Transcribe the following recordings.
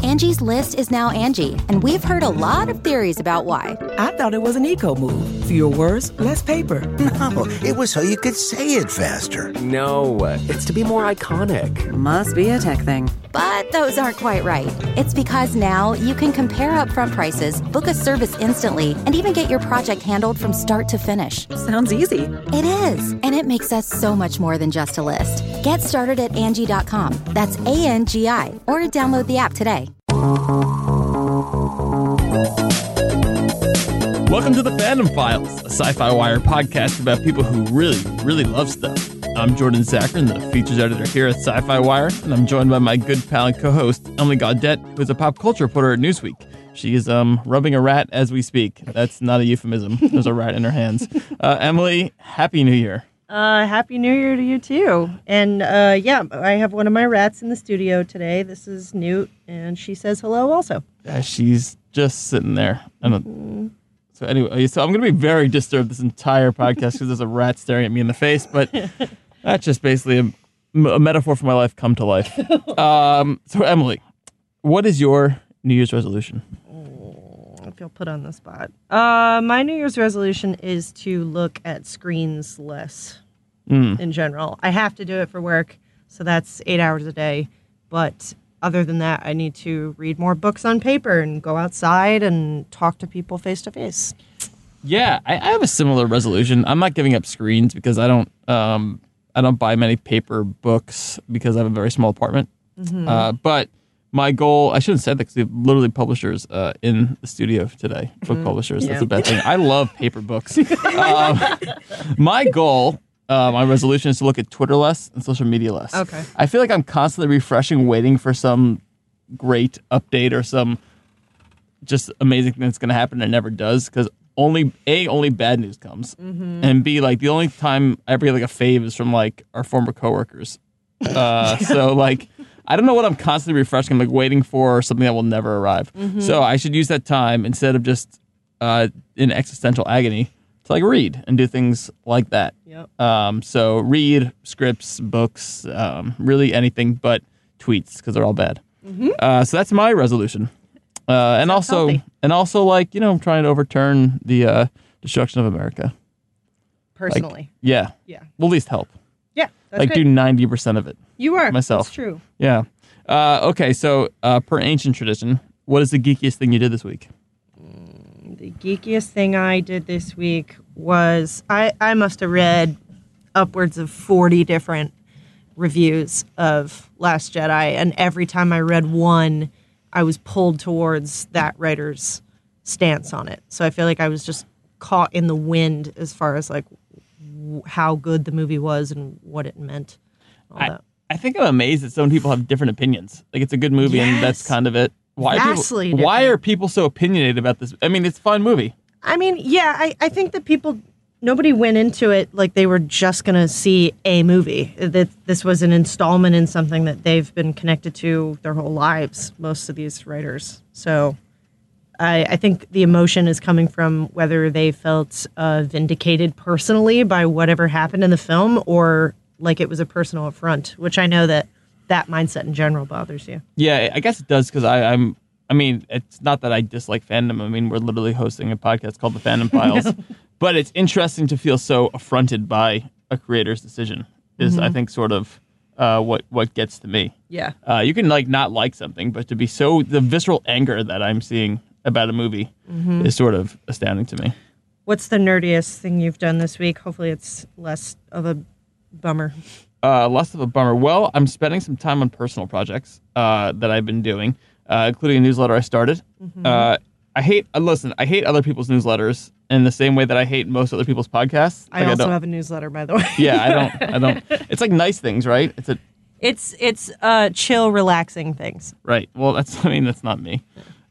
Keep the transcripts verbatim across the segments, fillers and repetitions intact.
Angie's List is now Angie, and we've heard a lot of theories about why. I thought it was an eco move. Fewer words, less paper. No, it was so you could say it faster. No, it's to be more iconic. Must be a tech thing. But those aren't quite right. It's because now you can compare upfront prices, book a service instantly, and even get your project handled from start to finish. Sounds easy. It is, and it makes us so much more than just a list. Get started at Angie dot com. That's A N G I, or download the app today. Welcome to the Fandom Files, a Sci-Fi Wire podcast about people who really, really love stuff. I'm Jordan Zachrin, the features editor here at Sci-Fi Wire, and I'm joined by my good pal and co-host, Emily Gaudette, who is a pop culture reporter at Newsweek. She is um rubbing a rat as we speak. That's not a euphemism. There's a rat in her hands. Uh, Emily, Happy New Year. Uh, Happy New Year to you, too. And, uh, yeah, I have one of my rats in the studio today. This is Newt, and she says hello also. Yeah, she's just sitting there. I don't, mm-hmm. So anyway, so I'm going to be very disturbed this entire podcast because there's a rat staring at me in the face, but that's just basically a, a metaphor for my life come to life. Um, so, Emily, what is your New Year's resolution? I feel put on the spot. Uh, my New Year's resolution is to look at screens less mm. in general. I have to do it for work, so that's eight hours a day. But other than that, I need to read more books on paper and go outside and talk to people face to face. Yeah, I, I have a similar resolution. I'm not giving up screens because I don't. Um, I don't buy many paper books because I have a very small apartment. Mm-hmm. Uh, but my goal, I shouldn't have said that because we have literally publishers uh, in the studio today. Book mm, publishers, yeah. That's a bad thing. I love paper books. um, my goal, uh, my resolution is to look at Twitter less and social media less. Okay. I feel like I'm constantly refreshing, waiting for some great update or some just amazing thing that's going to happen and it never does because only, A, only bad news comes. Mm-hmm. And B, like the only time I ever get like a fave is from like our former coworkers. Uh, so like... I don't know what I'm constantly refreshing. I'm like waiting for something that will never arrive. Mm-hmm. So I should use that time instead of just uh, in existential agony to like read and do things like that. Yep. Um, so read scripts, books, um, really anything but tweets because they're all bad. Mm-hmm. Uh, so that's my resolution. Uh, and Sounds also, healthy. and also like you know, I'm trying to overturn the uh, destruction of America. Personally. Like, yeah. Yeah. Well, at least help. Yeah. That's like great. do ninety percent of it. You are. Myself. That's true. Yeah. Uh, okay, so uh, per ancient tradition, what is the geekiest thing you did this week? Mm, the geekiest thing I did this week was I, I must have read upwards of forty different reviews of Last Jedi, and every time I read one, I was pulled towards that writer's stance on it. So I feel like I was just caught in the wind as far as like w- how good the movie was and what it meant. All I, that. I think I'm amazed that some people have different opinions. Like it's a good movie, Yes. and that's kind of it. Why are Vastly people? Why different. are people so opinionated about this? I mean, it's a fun movie. I mean, yeah, I, I think that people, nobody went into it like they were just going to see a movie. That this was an installment in something that they've been connected to their whole lives, most of these writers. So I, I think the emotion is coming from whether they felt uh, vindicated personally by whatever happened in the film or like it was a personal affront, which I know that that mindset in general bothers you. Yeah, I guess it does because I'm. I mean, it's not that I dislike fandom. I mean, we're literally hosting a podcast called The Fandom Files, but it's interesting to feel so affronted by a creator's decision. Is Mm-hmm. I think sort of uh, what what gets to me. Yeah. Uh, you can like not like something, but to be so the visceral anger that I'm seeing about a movie Mm-hmm. is sort of astounding to me. What's the nerdiest thing you've done this week? Hopefully it's less of a bummer. Uh, less of a bummer. Well, I'm spending some time on personal projects uh, that I've been doing, uh, including a newsletter I started. Mm-hmm. Uh, I hate, uh, listen, I hate other people's newsletters in the same way that I hate most other people's podcasts. I Like, also don't- have a newsletter, by the way. Yeah, I don't, I don't. It's like nice things, right? It's a, It's it's uh, chill, relaxing things. right. Well, that's, I mean, that's not me.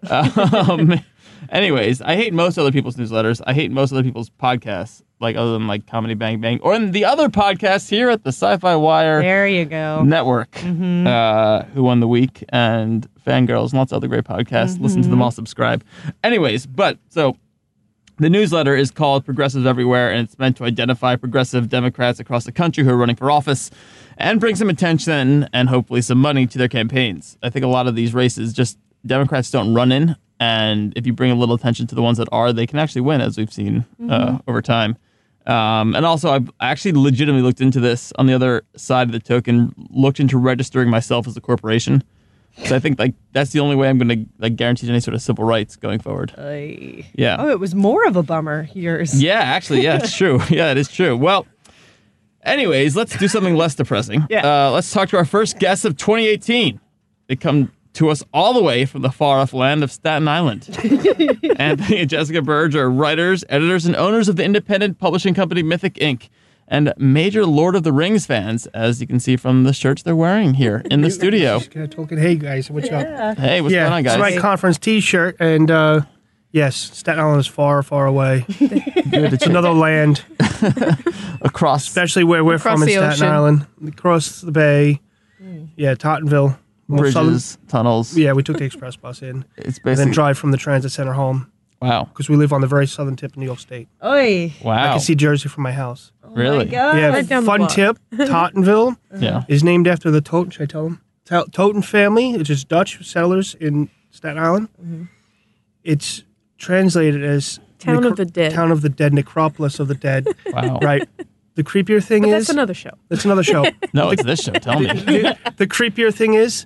Um, anyways, I hate most other people's newsletters. I hate most other people's podcasts, like other than like Comedy Bang Bang or in the other podcasts here at the Sci-Fi Wire There you go. Network, Mm-hmm. uh, Who Won the Week and Fangirls and lots of other great podcasts. Mm-hmm. Listen to them all, subscribe. Anyways, but so the newsletter is called Progressives Everywhere, and it's meant to identify progressive Democrats across the country who are running for office and bring some attention and hopefully some money to their campaigns. I think a lot of these races just Democrats don't run in, and if you bring a little attention to the ones that are, they can actually win, as we've seen mm-hmm. uh, over time. Um, and also, I've actually legitimately looked into this on the other side of the token, looked into registering myself as a corporation. So I think like that's the only way I'm going to like guarantee any sort of civil rights going forward. Uh, yeah. Oh, it was more of a bummer, yours. Yeah, actually, yeah, it's true. Yeah, it is true. Well, anyways, let's do something less depressing. Yeah. Uh, let's talk to our first guests of twenty eighteen. They come to us all the way from the far-off land of Staten Island. Anthony and Jessica Burge are writers, editors, and owners of the independent publishing company Mythic Incorporated, and major Lord of the Rings fans, as you can see from the shirts they're wearing here in the studio. Hey, guys, what's yeah. up? Hey, what's yeah, going on, guys? It's my conference T-shirt, and uh, yes, Staten Island is far, far away. Good, it's another land. Across. Especially where we're Across from in the Staten ocean. Island. Across the bay. Mm. Yeah, Tottenville. Bridges, southern. tunnels. Yeah, we took the express bus in. It's basically. basically. And then drive from the transit center home. Wow. Because we live on the very southern tip of New York State. Oy. Wow. I can see Jersey from my house. Oh really? My God. Yeah, Right down the fun block. tip. Tottenville yeah. is named after the Toten, should I tell them? To- Toten family, which is Dutch settlers in Staten Island. Mm-hmm. It's translated as Town necro- of the Dead. Town of the Dead, necropolis of the dead. Wow. Right. The creepier thing But is that's another show. That's another show. No, it's this show. Tell me. the, the creepier thing is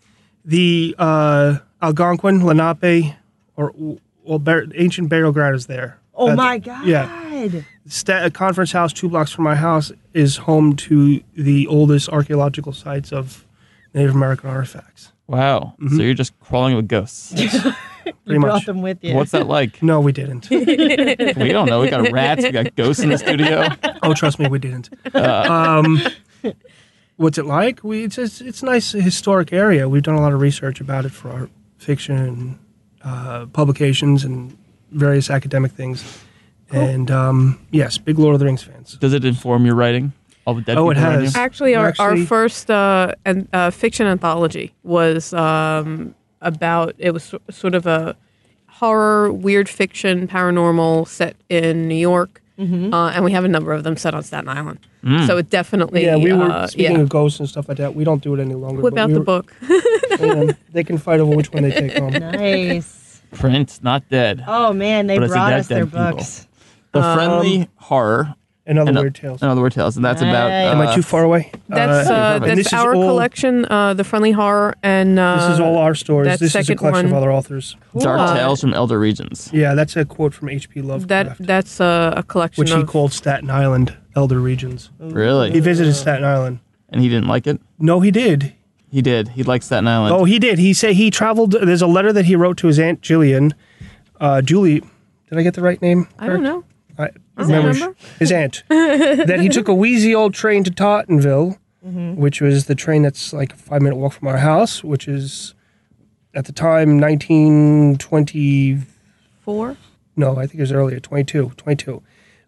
the uh, Algonquin, Lenape, or well, bar- ancient burial ground is there. Oh Uh, my God. Yeah. Sta- a conference house two blocks from my house is home to the oldest archaeological sites of Native American artifacts. Wow. Mm-hmm. So you're just crawling with ghosts. You brought much. them with you. What's that like? No, we didn't. We don't know. We got rats. We got ghosts in the studio. Oh, trust me, we didn't. Uh, Um, what's it like? We it's it's, it's a nice historic area. We've done a lot of research about it for our fiction and uh, publications and various academic things. Cool. And um, yes, big Lord of the Rings fans. Does it inform your writing? All the dead Oh, it people around has. you? Actually, our, Actually- our first uh, an, uh, fiction anthology was um, about, it was so- sort of a horror, weird fiction, paranormal set in New York. Mm-hmm. Uh, and we have a number of them set on Staten Island. Mm. So it definitely... Yeah, we were, uh, speaking yeah. of ghosts and stuff like that, we don't do it any longer. Whip but out we the were- book. and they can fight over which one they take home. Nice. Print, not dead. Oh man, they But it's a brought dead, us their dead people. books. The Friendly Horror. And other and, weird tales. And Other Weird Tales. And that's about... Nice. Am uh, I too far away? That's Uh, uh, and this that's is our all- collection, uh, The Friendly Horror, and... Uh, This is all our stories. that This is a second collection one- of other authors. Dark Uh, Tales from Elder Regions. Yeah, that's a quote from H P That Lovecraft, That's uh, a collection which he of... called Staten Island Elder Regions. He Really? visited Staten Island. And he didn't like it? No, he did. He did. He liked Staten Island. Oh, he did. He said he traveled. There's a letter that he wrote to his aunt Jillian. Uh, Julie, did I get the right name? I don't know. I, Does that remember- remember? His aunt. That he took a wheezy old train to Tottenville, mm-hmm. which was the train that's like a five minute walk from our house, which is at the time nineteen twenty. Four? No, I think it was earlier, twenty-two. twenty-two.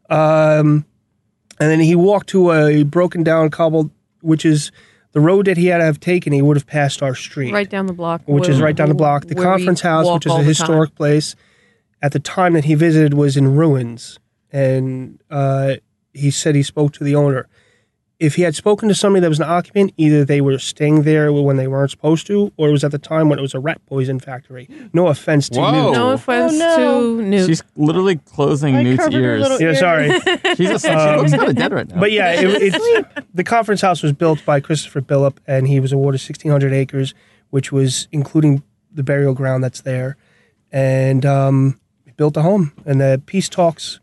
Um, and then he walked to a broken down cobbled, which is the road that he had to have taken. He would have passed our street. Right down the block. Which is where- right down the block. The where we conference house, walk which is all a the historic time. place, at the time that he visited was in ruins. And uh, he said he spoke to the owner. If he had spoken to somebody that was an occupant, either they were staying there when they weren't supposed to, or it was at the time when it was a rat poison factory. No offense to Whoa. Newt. No offense Oh, no. to Newt. She's literally closing I Newt's covered her ears. little- Yeah, sorry. She's a, she looks kind of dead right now. But yeah, it, it's, the conference house was built by Christopher Billop, and he was awarded sixteen hundred acres, which was including the burial ground that's there. And um, he built a home. And the peace talks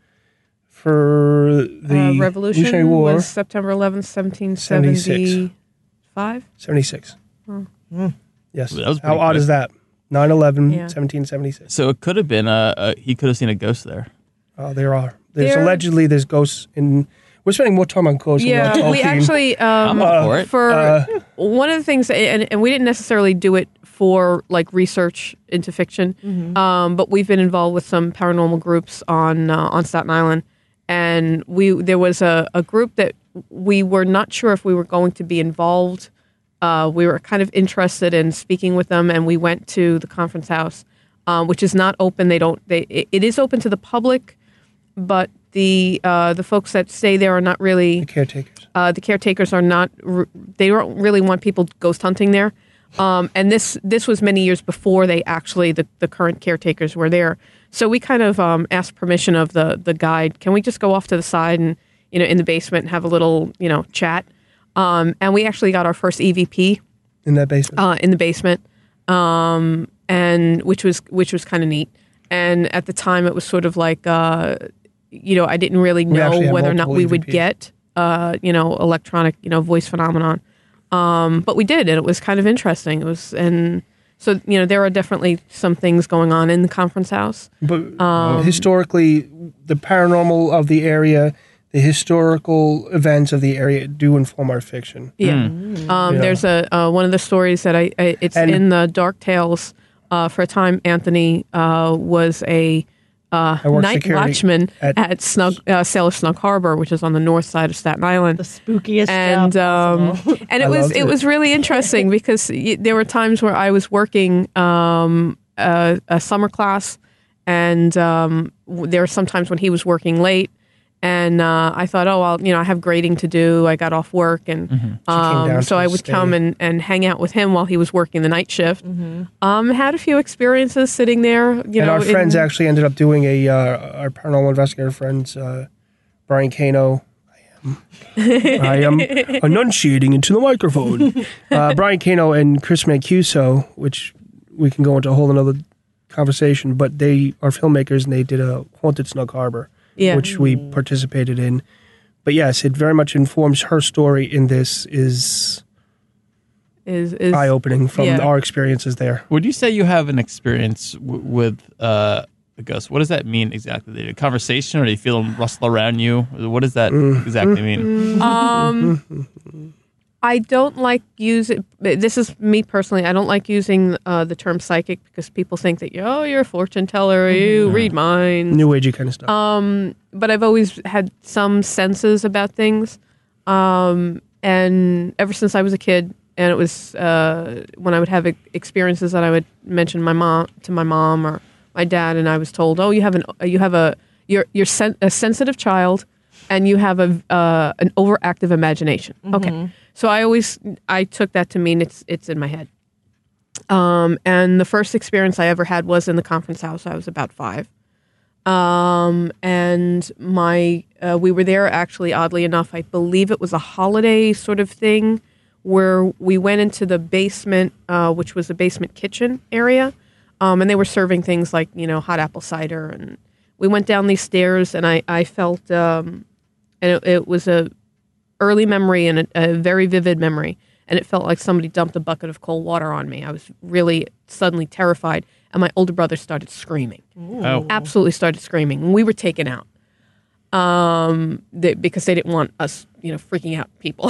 for the uh, Revolutionary Revolution War, was September eleventh, seventeen seventy-five. seventy-six. Hmm. Yes. That was How pretty odd quick. is that? nine eleven, Yeah. seventeen seventy-six. So it could have been a, a he could have seen a ghost there. Oh, there are. There's There- allegedly there's ghosts in. We're spending more time on ghosts. Yeah, than we Tolkien. actually I'm um, up for it. for Uh, one of the things, and, and we didn't necessarily do it for like research into fiction, um, but we've been involved with some paranormal groups on uh, on Staten Island, and we there was a, a group that we were not sure if we were going to be involved. Uh, we were kind of interested in speaking with them, and we went to the conference house, um, which is not open. They don't. They it, it is open to the public, but the uh, the folks that stay there are not really the caretakers. uh, the caretakers are not. r- They don't really want people ghost hunting there. Um, and this this was many years before they actually the, the current caretakers were there. So we kind of um, asked permission of the the guide. Can we just go off to the side and you know in the basement and have a little you know chat? Um, and we actually got our first E V P in that basement. Uh, in the basement, um, and which was which was kind of neat. And at the time, it was sort of like uh, you know I didn't really We actually know had whether or not multiple we E V would Ps. get uh, you know electronic you know voice phenomenon. Um, but we did, and it was kind of interesting. It was, and so you know, there are definitely some things going on in the conference house. But Um, historically, the paranormal of the area, the historical events of the area do inform our fiction. Yeah, Mm. um, Yeah. there's a uh, one of the stories that I, I it's And- in the Dark Tales. Uh, for a time, Anthony uh, was a uh, I worked night security watchman at- at, Snug uh, Sailor Snug Harbor, which is on the north side of Staten Island. The spookiest and job um, possible. and it I was loved it it. was really interesting because y- there were times where I was working um, a, a summer class, and um, w- there were some times when he was working late, and uh, I thought, oh, well, you know, I have grading to do. I got off work, and um, down so to I would stay. come and, and hang out with him while he was working the night shift. Um, had a few experiences sitting there, you and know. our friends in- actually ended up doing a uh, our paranormal investigator friends, uh, Brian Kano. I am, I am enunciating into the microphone. Uh, Brian Kano and Chris Mancuso, which we can go into a whole another conversation, but they are filmmakers and they did a Haunted Snug Harbor, Yeah. which we participated in. But yes, it very much informs her story in this is is is eye opening from yeah. our experiences there. Would you say you have an experience w- with uh, a ghost? What does that mean exactly? They- A conversation, or do you feel them rustle around you? What does that exactly mean? Um, I don't like using. This is me personally. I don't like using uh, the term psychic because people think that oh, you're a fortune teller, you read minds. New agey kind of stuff. Um, but I've always had some senses about things, um, and ever since I was a kid, and it was uh, when I would have e- experiences that I would mention my mom to my mom or my dad, and I was told, oh, you have an you have a you're you're sen- a sensitive child, and you have a uh, an overactive imagination. Okay. So I always I took that to mean it's it's in my head. Um, and the first experience I ever had was in the conference house. I was about five, um, and my uh, we were there actually. Oddly enough, I believe it was a holiday sort of thing where we went into the basement, uh, which was the basement kitchen area, um, and they were serving things like you know hot apple cider. And we went down these stairs, and I I felt um, and it, it was a early memory and a, a very vivid memory, and it felt like somebody dumped a bucket of cold water on me. I was really suddenly terrified, and my older brother started screaming. Oh. Absolutely started screaming. And we were taken out um, they, because they didn't want us, you know, freaking out people.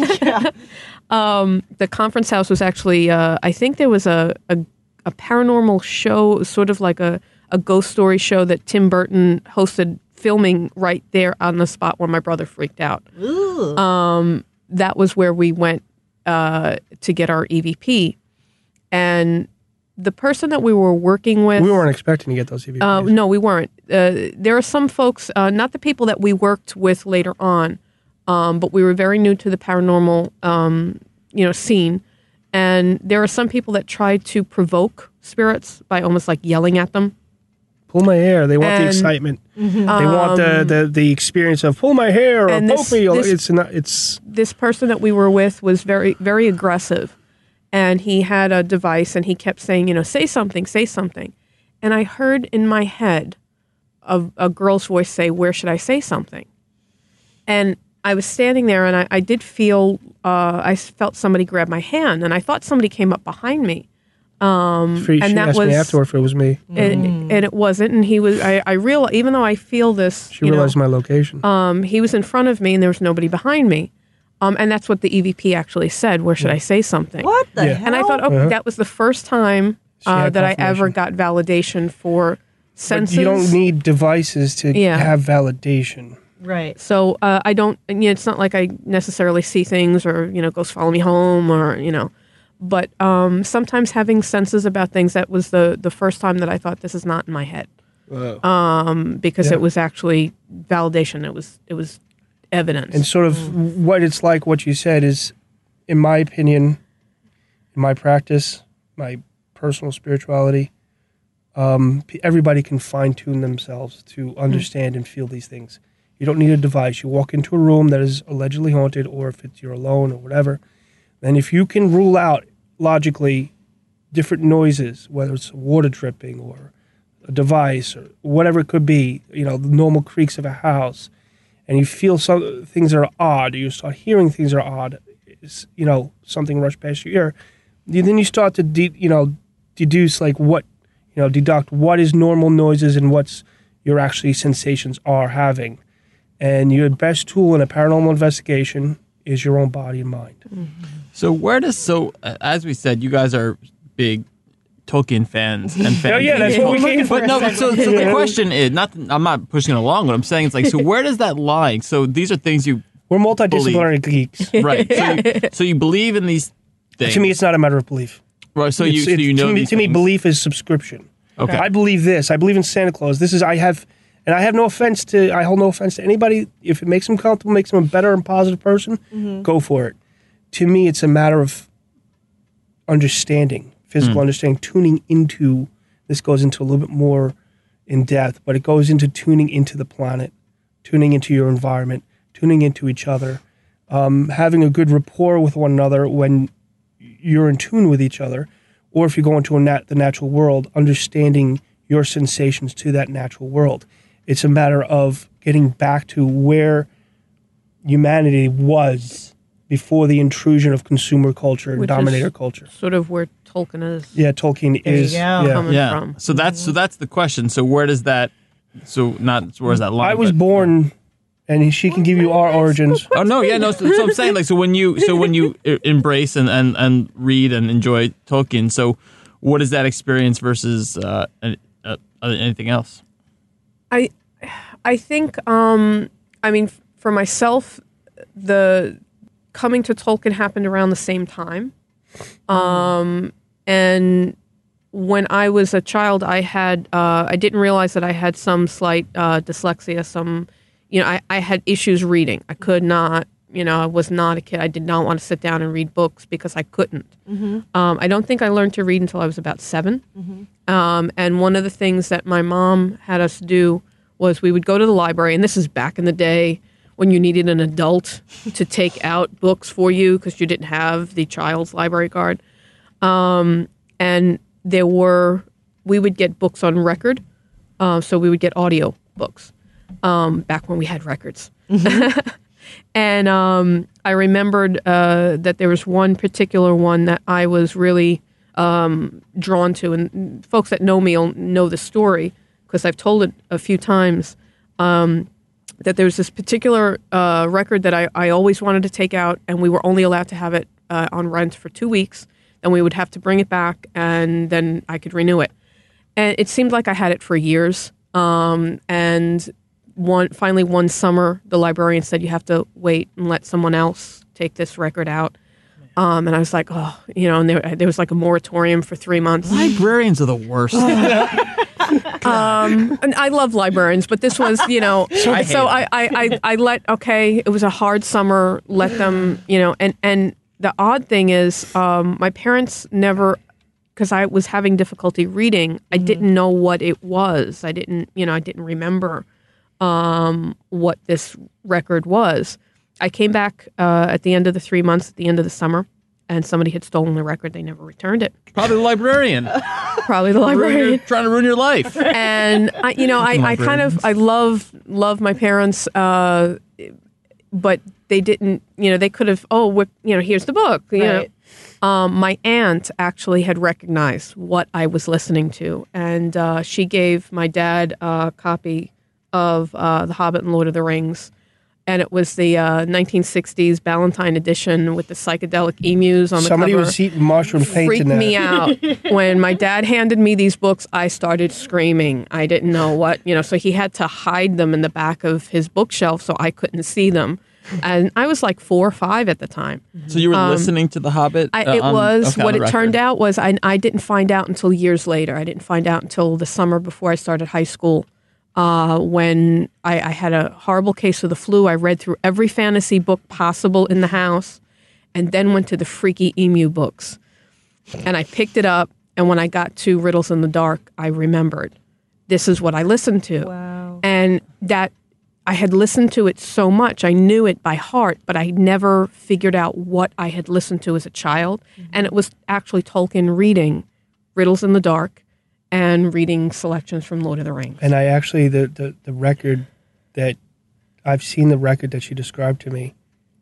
um, the conference house was actually, uh, I think there was a, a, a paranormal show, sort of like a, a ghost story show that Tim Burton hosted, filming right there on the spot where my brother freaked out. Um, that was where we went uh, to get our E V P. And the person that we were working with... we weren't expecting to get those E V Ps. Uh, no, we weren't. Uh, there are some folks, uh, not the people that we worked with later on, um, but we were very new to the paranormal, um, you know, scene. And there are some people that tried to provoke spirits by almost like yelling at them. Pull my hair. They want the And- excitement. They want the, the, the experience of pull my hair or And poke this- me. this- It's not. It's This person that we were with was very, very aggressive. And he had a device and he kept saying, you know, say something, say something. And I heard in my head a, a girl's voice say, where should I say something? And I was standing there and I, I did feel, uh, I felt somebody grab my hand and I thought somebody came up behind me. Um, free. and She that asked was, me afterward if it was me. and, and it wasn't. And he was, I, I real, even though I feel this, She you know, realized my location. um, he was in front of me and there was nobody behind me. Um, and that's what the E V P actually said. Where should I say something? What the Yeah. hell? And I thought, oh, Uh-huh. that was the first time She uh, had that I ever confirmation. got validation for But senses. you don't need devices to Yeah. have validation. Right. So uh, I don't. And, you know, it's not like I necessarily see things or you know, ghosts follow me home or you know. But um, sometimes having senses about things, that was the the first time that I thought this is not in my head, um, because Yeah. it was actually validation. It was it was evidence. And sort of what it's like, what you said is, in my opinion, in my practice, my personal spirituality, um, p- everybody can fine tune themselves to understand and feel these things. You don't need a device. You walk into a room that is allegedly haunted, or if it's you're alone or whatever, and if you can rule out logically different noises, whether it's water dripping or a device or whatever it could be, you know, the normal creaks of a house, and you feel some things that are odd, or you start hearing things that are odd, it's, you know, something rush past your ear, you, then you start to, de- you know, deduce like what, you know, deduct what is normal noises and what's your actually sensations are having. And your best tool in a paranormal investigation is your own body and mind. Mm-hmm. So where does, so uh, as we said, you guys are big Tolkien fans and fans. Oh, yeah, that's what we came for. But no, but so, so the question is, not that, I'm not pushing it along, what I'm saying is like, so where does that lie? So these are things you We're multidisciplinary geeks. Right. So you, so you believe in these things. To me, it's not a matter of belief. Right. So you, It's- so it's- you know to me, these to me, things. belief is subscription. Okay. I believe this. I believe in Santa Claus. This is I have, and I have no offense to. I hold no offense to anybody. If it makes them comfortable, makes them a better and positive person, go for it. To me, it's a matter of understanding, physical Mm. understanding, tuning into. This goes into a little bit more in depth, but it goes into tuning into the planet, tuning into your environment, tuning into each other, um, having a good rapport with one another when you're in tune with each other, or if you go into a nat- the natural world, understanding your sensations to that natural world. It's a matter of getting back to where humanity was before the intrusion of consumer culture and Which is- dominator culture. Sort of where Tolkien is Yeah, Tolkien There you is. go. Yeah. coming Yeah. from. So that's so that's the question. So where does that? So not where's that line? I was but- born, and she can give you our origins. Oh no, yeah, no. So, so I'm saying like so when you so when you e- embrace and, and, and read and enjoy Tolkien. So what is that experience versus uh, an- uh, anything else? I I think um I mean f- for myself the coming to Tolkien happened around the same time. Um and when I was a child I had uh I didn't realize that I had some slight uh dyslexia, some you know, I, I had issues reading. I could not, you know, I was not a kid. I did not want to sit down and read books because I couldn't. Mm-hmm. Um, I don't think I learned to read until I was about seven. Mm-hmm. Um, and one of the things that my mom had us do was we would go to the library, and this is back in the day when you needed an adult to take out books for you because you didn't have the child's library card. Um, and there were, we would get books on record, uh, so we would get audio books um, back when we had records. And um, I remembered uh, that there was one particular one that I was really um, drawn to, and folks that know me will know the story because I've told it a few times, um, that there was this particular uh, record that I, I always wanted to take out, and we were only allowed to have it uh, on rent for two weeks, and we would have to bring it back, and then I could renew it. And it seemed like I had it for years, um, and one finally one summer, the librarian said, you have to wait and let someone else take this record out. Um, and I was like, oh, you know, and there, there was like a moratorium for three months. Librarians are the worst. Um, and I love librarians, but this was, you know, so I hate I, I, I, I let, okay, it was a hard summer, let them, you know, and, and the odd thing is, um, my parents never, because I was having difficulty reading, I didn't know what it was. I didn't, you know, I didn't remember um, what this record was. I came back uh, at the end of the three months, at the end of the summer, and somebody had stolen the record. They never returned it. Probably the librarian. Probably the Ruin your- librarian. trying to ruin your life. And I, you know, I, I kind of, I love, love my parents, uh, but they didn't, you know, they could have, oh, whip, you know, here's the book. You Right. know, um, my aunt actually had recognized what I was listening to, and uh, she gave my dad a copy of uh, The Hobbit and Lord of the Rings. And it was the uh, nineteen sixties Ballantine edition with the psychedelic emus on the Somebody cover. was eating mushroom paint Freaked in that. me out. When my dad handed me these books, I started screaming. I didn't know what, you know, so he had to hide them in the back of his bookshelf so I couldn't see them. And I was like four or five at the time. So you were listening to The Hobbit? I, uh, it on- was, okay, on what the it turned record. out was I, I didn't find out until years later. I didn't find out until the summer before I started high school. Uh, when I, I had a horrible case of the flu, I read through every fantasy book possible in the house and then went to the freaky emu books. And I picked it up, and when I got to Riddles in the Dark, I remembered, this is what I listened to. Wow. And that I had listened to it so much, I knew it by heart, but I never figured out what I had listened to as a child. Mm-hmm. And it was actually Tolkien reading Riddles in the Dark and reading selections from Lord of the Rings. And I actually, the, the, the record that, I've seen the record that she described to me.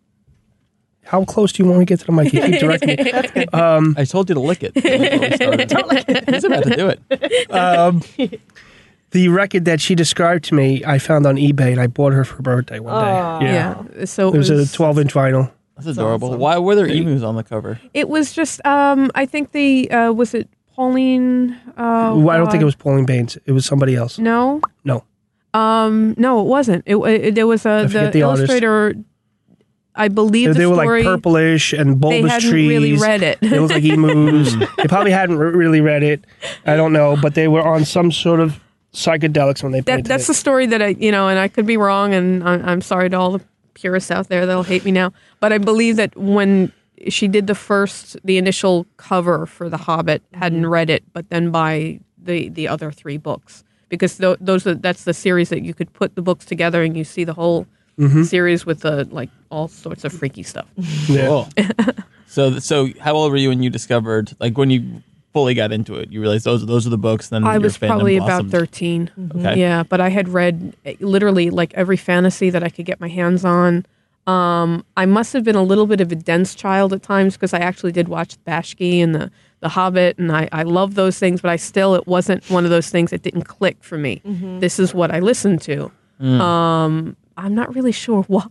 How close do you want to get to the mic? You keep directing me. That's good. Um, I told you to lick it. Don't lick it. He's about to do it. Um, the record that she described to me, I found on eBay, and I bought her for her birthday one Aw. day. Yeah. So It was, a twelve-inch vinyl. That's adorable. Why were there emus on the cover? It was just, um, I think the, uh, was it Pauline? Uh, well, I don't think it was Pauline Baines. It was somebody else. No? No. Um, no, it wasn't. It, it there was a the, forget the artist. illustrator. I believe They, the they were story. like purplish and They bulbous hadn't trees. really read it. They looked like emus. They probably hadn't re- really read it. I don't know, but they were on some sort of psychedelics when they That, painted that's it. the story that I, you know, and I could be wrong, and I'm, I'm sorry to all the purists out there that'll hate me now. But I believe that when she did the first, the initial cover for The Hobbit, hadn't read it, but then by the the other three books. Because th- those are, that's the series that you could put the books together and you see the whole Mm-hmm. series with the like all sorts of freaky stuff. Yeah. Cool. so, so how old were you when you discovered, like when you fully got into it, you realized those those are the books? Then I your was fandom probably about blossomed? thirteen. Okay. Yeah, but I had read eh, literally like every fantasy that I could get my hands on. Um, I must have been a little bit of a dense child at times because I actually did watch Bashki and the The Hobbit, and I, I love those things, but I still, it wasn't one of those things that didn't click for me. Mm-hmm. This is what I listened to. Mm. Um, I'm not really sure why.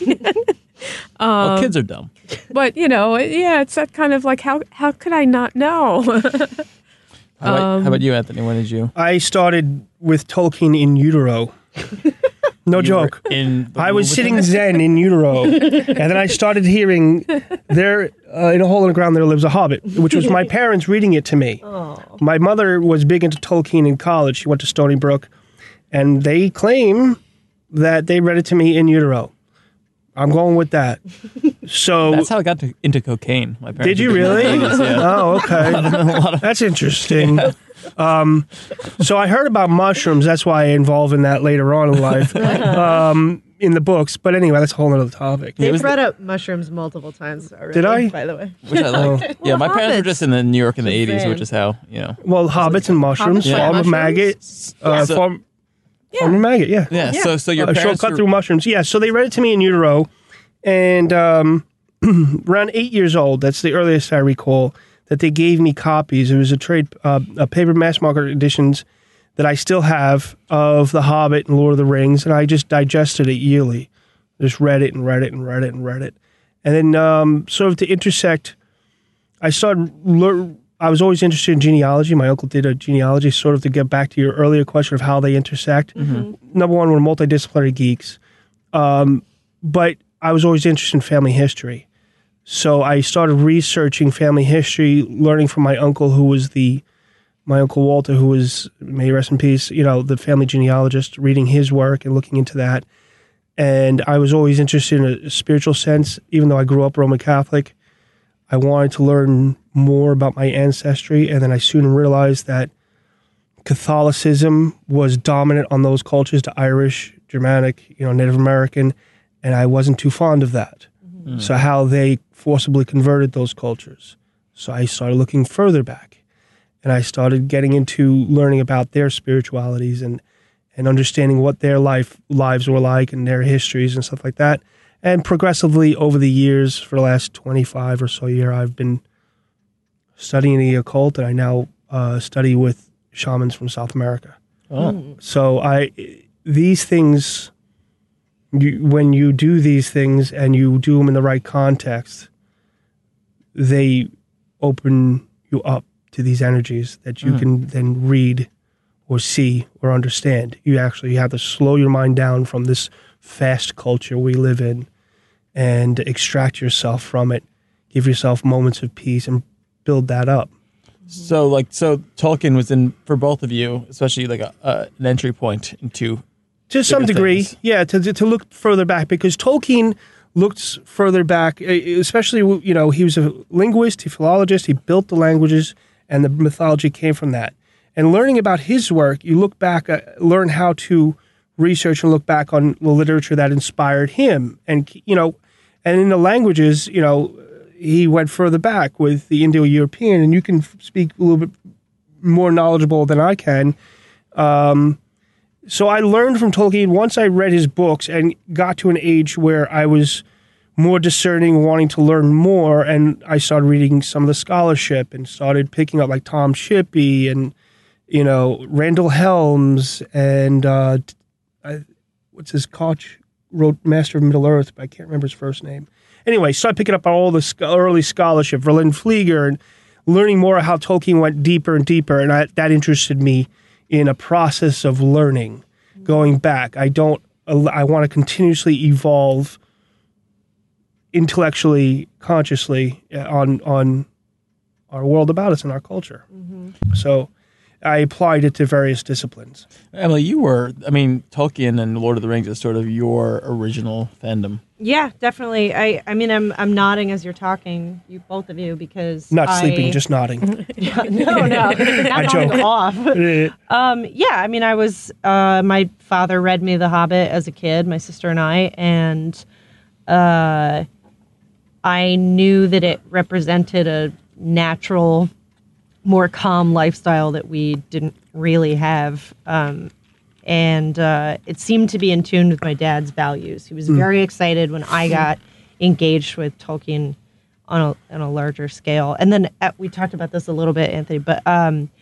Well, kids are dumb. But, you know, yeah, it's that kind of like, how, how could I not know? How about, how about you, Anthony? When did you? I started with Tolkien in utero. No you joke. were In the I was womb sitting with him? zen in utero, and then I started hearing there uh, in a hole in the ground there lives a hobbit, which was my parents reading it to me. My mother was big into Tolkien in college. She went to Stony Brook, and they claim that they read it to me in utero. I'm going with that. So That's how I got to, into cocaine. My parents did you were doing really? Vegas, yeah. Oh, okay. That's interesting. Um, so I heard about mushrooms. That's why I involved in that later on in life, um, in the books. But anyway, that's a whole other topic. It They've was brought up mushrooms multiple times already. Did I? By the way. Which I like. Yeah, my parents were hobbits. just in the New York in the Just eighties, saying. which is how, you know. Well, hobbits and mushrooms, Hobbits like farm of mushrooms? maggot, uh, So- farm, farm of maggot, yeah. Yeah, so so your A parents shortcut were- through mushrooms. Yeah, so they read it to me in utero, and um, around eight years old, that's the earliest I recall, that they gave me copies. It was a trade, uh, a paper mass market editions that I still have of The Hobbit and Lord of the Rings, and I just digested it yearly. Just read it and read it and read it and read it. And then um, sort of to intersect, I started, lear- I was always interested in genealogy. My uncle did a genealogy, sort of to get back to your earlier question of how they intersect. Number one, we're multidisciplinary geeks. Um, but I was always interested in family history. So I started researching family history, learning from my uncle, who was the, my Uncle Walter, who was, may he rest in peace, you know, the family genealogist, reading his work and looking into that. And I was always interested in a spiritual sense, even though I grew up Roman Catholic. I wanted to learn more about my ancestry, and then I soon realized that Catholicism was dominant on those cultures, the Irish, Germanic, you know, Native American, and I wasn't too fond of that. Mm-hmm. So how they forcibly converted those cultures. So I started looking further back, and I started getting into learning about their spiritualities and, and understanding what their life lives were like and their histories and stuff like that. And progressively over the years, for the last twenty-five or so year, I've been studying the occult, and I now uh, study with shamans from South America. Oh. So I, these things, you, when you do these things and you do them in the right context, they open you up to these energies that you Mm. can then read or see or understand. You actually have to slow your mind down from this fast culture we live in and extract yourself from it, give yourself moments of peace and build that up. So like so Tolkien was in for both of you, especially like a, uh, an entry point into To some bigger degree, things. yeah, to, to look further back, because Tolkien looked further back, especially, you know, he was a linguist, a philologist, he built the languages, and the mythology came from that. And learning about his work, you look back, uh, learn how to research and look back on the literature that inspired him. And, you know, and in the languages, you know, he went further back with the Indo-European, and you can speak a little bit more knowledgeable than I can. Um, so I learned from Tolkien once I read his books and got to an age where I was more discerning, wanting to learn more, and I started reading some of the scholarship and started picking up like Tom Shippey and, you know, Randall Helms and uh, I, what's his Koch wrote Master of Middle-earth, but I can't remember his first name. Anyway, started picking up all the sc- early scholarship, Verlin Flieger, and learning more how Tolkien went deeper and deeper, and I, that interested me in a process of learning, going back. I don't. I want to continuously evolve intellectually, consciously on on our world about us and our culture. Mm-hmm. So I applied it to various disciplines. Emily, you were, I mean, Tolkien and Lord of the Rings is sort of your original fandom. Yeah, definitely. I, I mean, I'm I'm nodding as you're talking, you both of you, because not I, sleeping, just nodding. yeah, no, no, I not joke. off. um, yeah, I mean, I was. Uh, my father read me The Hobbit as a kid, my sister and I, and uh, I knew that it represented a natural, more calm lifestyle that we didn't really have. Um, and uh, it seemed to be in tune with my dad's values. He was mm. very excited when I got engaged with Tolkien on a, on a larger scale. And then uh, we talked about this a little bit, Anthony, but um,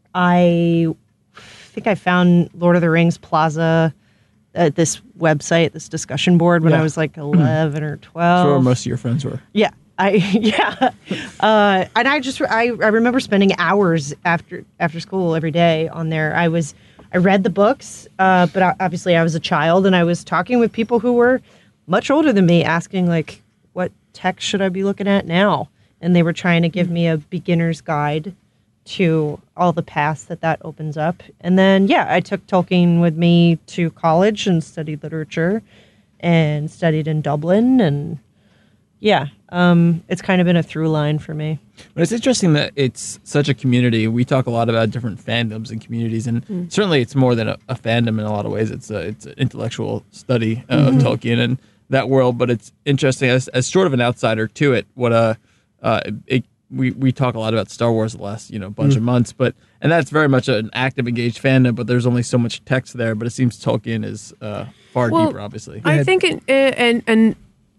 I think I found Lord of the Rings Plaza at this website, this discussion board, when yeah. I was like eleven or twelve. That's where most of your friends were. Yeah. I yeah, uh, and I just I, I remember spending hours after after school every day on there. I was I read the books, uh, but obviously I was a child, and I was talking with people who were much older than me, asking like, what text should I be looking at now? And they were trying to give me a beginner's guide to all the paths that that opens up. And then yeah, I took Tolkien with me to college and studied literature, and studied in Dublin, and yeah. Um, it's kind of been a through line for me. But it's interesting that it's such a community. We talk a lot about different fandoms and communities, and mm. certainly it's more than a, a fandom in a lot of ways. It's a, it's an intellectual study uh, mm-hmm. of Tolkien and that world. But it's interesting as, as sort of an outsider to it. What a uh, it, we we talk a lot about Star Wars the last you know bunch mm. of months, but and that's very much an active, engaged fandom. But there's only so much text there. But it seems Tolkien is uh, far well, deeper, obviously. I think it, and and.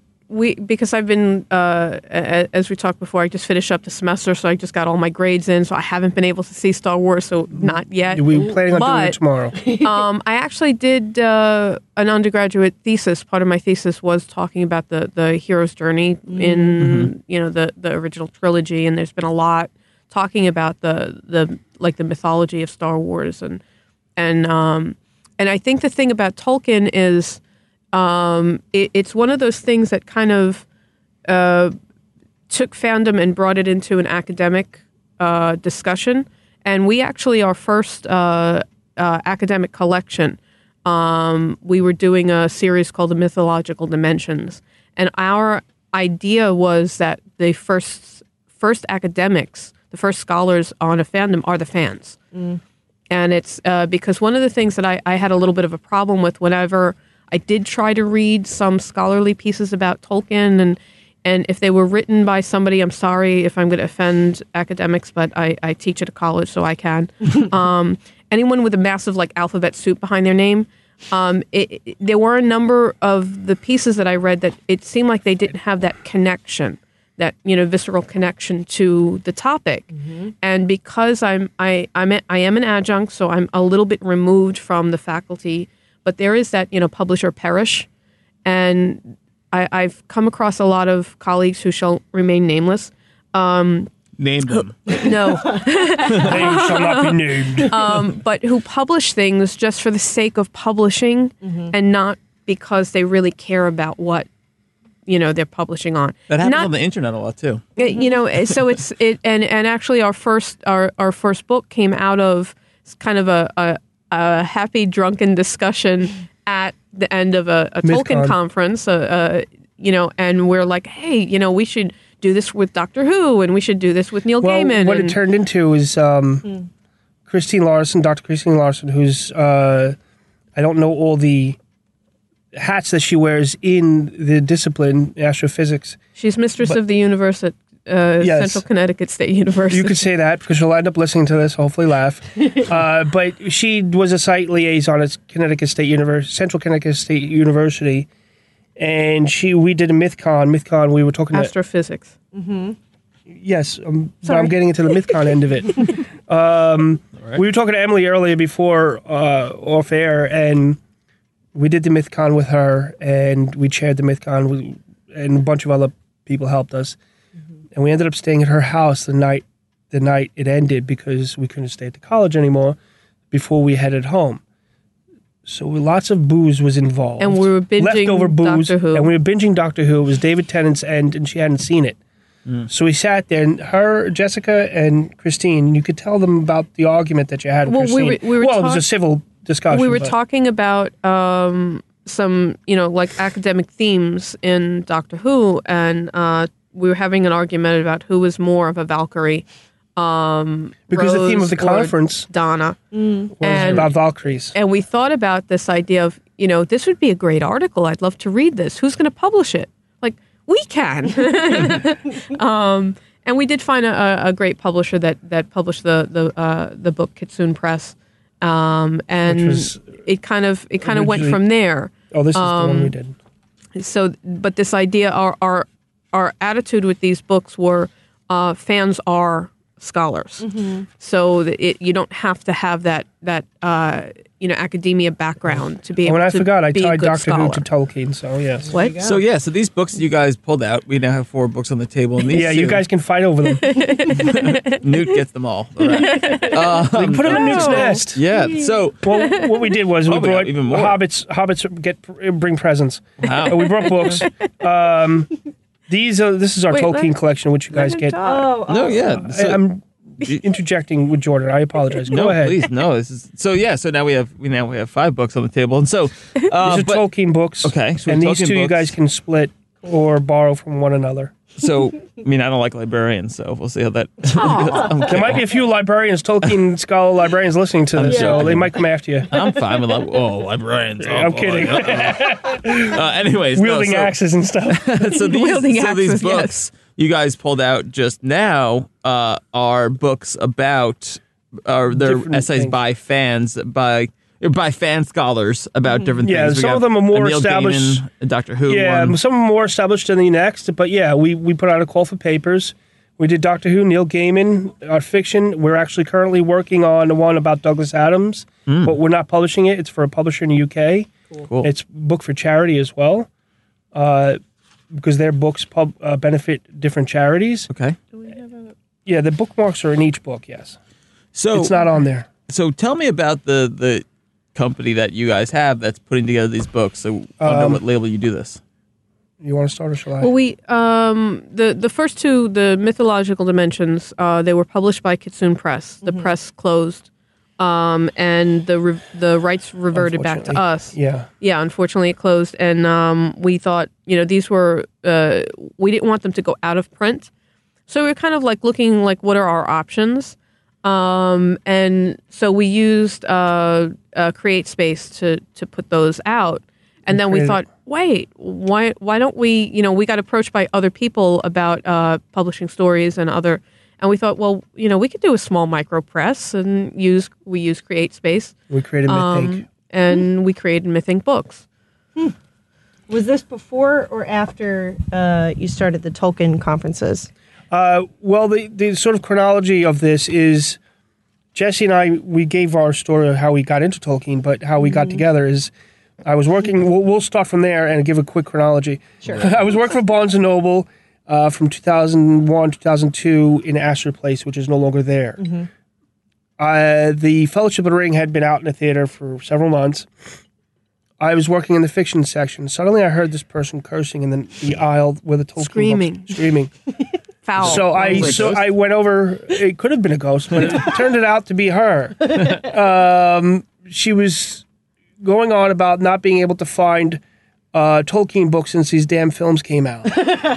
We because I've been uh, as we talked before, I just finished up the semester, so I just got all my grades in. So I haven't been able to see Star Wars, so not yet. We're planning on but, doing it tomorrow. um, I actually did uh, an undergraduate thesis. Part of my thesis was talking about the, the hero's journey in mm-hmm. you know the, the original trilogy, and there's been a lot talking about the the like the mythology of Star Wars, and and um, and I think the thing about Tolkien is. Um, it, it's one of those things that kind of uh, took fandom and brought it into an academic uh, discussion. And we actually, our first uh, uh, academic collection, um, we were doing a series called The Mythological Dimensions. And our idea was that the first first academics, the first scholars on a fandom are the fans. Mm. And it's uh, because one of the things that I, I had a little bit of a problem with whenever I did try to read some scholarly pieces about Tolkien, and and if they were written by somebody, I'm sorry if I'm going to offend academics, but I, I teach at a college, so I can. um, anyone with a massive like alphabet soup behind their name, um, it, it, there were a number of the pieces that I read that it seemed like they didn't have that connection, that you know visceral connection to the topic. Mm-hmm. And because I'm I I'm a, I am an adjunct, so I'm a little bit removed from the faculty. But there is that, you know, publish or perish. And I, I've come across a lot of colleagues who shall remain nameless. Um, Name them. No. They shall not be named. Um, but who publish things just for the sake of publishing mm-hmm. and not because they really care about what, you know, they're publishing on. That happens not, on the internet a lot, too. You know, so it's, it, and, and actually our first, our, our first book came out of kind of a, a a happy drunken discussion at the end of a, a Tolkien conference, uh, uh, you know, and we're like, hey, you know, we should do this with Doctor Who, and we should do this with Neil well, Gaiman. What and, it turned into is um, Mm. Christine Larson, Doctor Christine Larson, who's uh, I don't know all the hats that she wears in the discipline astrophysics. she's mistress but- of the universe at uh, Yes. Central Connecticut State University. You could say that because she'll end up listening to this, hopefully laugh. uh, but she was a site liaison at Connecticut State University, Central Connecticut State University, and she we did a MythCon. MythCon, we were talking to Astrophysics. yes, um, but Sorry. I'm getting into the MythCon end of it. Um, We were talking to Emily earlier before uh, off air, and we did the MythCon with her, and we chaired the MythCon, we- and a bunch of other people helped us. And we ended up staying at her house the night the night it ended because we couldn't stay at the college anymore before we headed home. So lots of booze was involved. And we were binging leftover booze, Doctor Who. and we were binging Doctor Who. It was David Tennant's end, and she hadn't seen it. So we sat there, and her, Jessica, and Christine, you could tell them about the argument that you had with Well, we Christine. were- we were well, it was talk- a civil discussion. we were but- talking about um, some, you know, like academic themes in Doctor Who, and uh, we were having an argument about who was more of a Valkyrie. Um, because the theme of Rose the or conference Donna. was and- about Valkyries. And we thought about this idea of, you know, this would be a great article. I'd love to read this. Who's going to publish it? Like, we can. um, and we did find a, a great publisher that, that published the the uh, the book, Kitsune Press, um, and Which was it kind of it kind of went originally- from there. Oh, this is the one um, we did. So, but this idea, our our our attitude with these books were, uh, fans are scholars. So that it you don't have to have that that uh, you know academia background to be Oh, able and I to forgot, I be a tied good Doctor Who scholar. to Tolkien, so yes. What? So yeah, so these books you guys pulled out. We now have four books on the table, and these Yeah, you two- guys can fight over them. Newt gets them all. All right. We put them in Newt's no. nest. Yeah. So Well, what we did was we Oh, we got brought even more. hobbits. Hobbits get bring presents. Wow. Uh, we brought books. Um, these are this is our Wait, Tolkien let- collection, which you guys get. Oh, no, yeah. I, So, I'm interjecting with Jordan. I apologize. Go no, ahead. please, no. This is so. Yeah. So now we have we now we have five books on the table, and so uh, These are but- Tolkien books. Okay, so and these Tolkien two you books. guys can split or borrow from one another. So I mean, I don't like librarians, so we'll see how that. I'm, There might be a few librarians, Tolkien scholar librarians, listening to this, so they might come after you. I'm fine with li- oh librarians. Oh, I'm boy. kidding. Uh, anyways, no, Wielding so, axes and stuff. so these, Wielding so these axes, books you guys pulled out just now uh, are books about uh, they're Different essays things. by fans by or by fan scholars about different Yeah, things. We some got of them are more a Neil established- Gaiman, a Doctor Who. Yeah, one. some are more established than the next, but yeah, we, we put out a call for papers. We did Doctor Who, Neil Gaiman, our fiction. We're actually currently working on the one about Douglas Adams, but we're not publishing it. It's for a publisher in the U K. Cool. It's a book for charity as well, uh, because their books pub, uh, benefit different charities. Okay. Yeah, the bookmarks are in each book, yes. So It's not on there. So tell me about the the company that you guys have that's putting together these books. So under Um, what label you do this? You want to start or shall I? Well, we um, the the first two, the mythological dimensions, uh, they were published by Kitsune Press. The press closed, um, and the re- the rights reverted back to Unfortunately. us. Yeah. Yeah, unfortunately, it closed, and um, we thought, you know, these were uh, we didn't want them to go out of print, so we were kind of like looking like what are our options, um, and so we used uh, uh, Create Space to to put those out, and then we created- thought, wait, why why don't we? You know, we got approached by other people about uh, publishing stories and other, and we thought, well, you know, we could do a small micro press and use we use Create Space, We created Mythink. um, and we created Mythink Books. Was this before or after uh, you started the Tolkien conferences? Uh, well, the, the sort of chronology of this is Jesse and I, we gave our story of how we got into Tolkien, but how we got together is I was working, we'll, we'll start from there and give a quick chronology. Sure. I was working for Barnes and Noble uh, from two thousand one, two thousand two in Astor Place, which is no longer there. Uh, the Fellowship of the Ring had been out in the theater for several months. I was working in the fiction section. Suddenly I heard this person cursing in the, the aisle where the Tolkien books- Screaming. Screaming. Foul. So I language. so I went over. It could have been a ghost, but it turned it out to be her. Um, she was going on about not being able to find uh, Tolkien book since these damn films came out.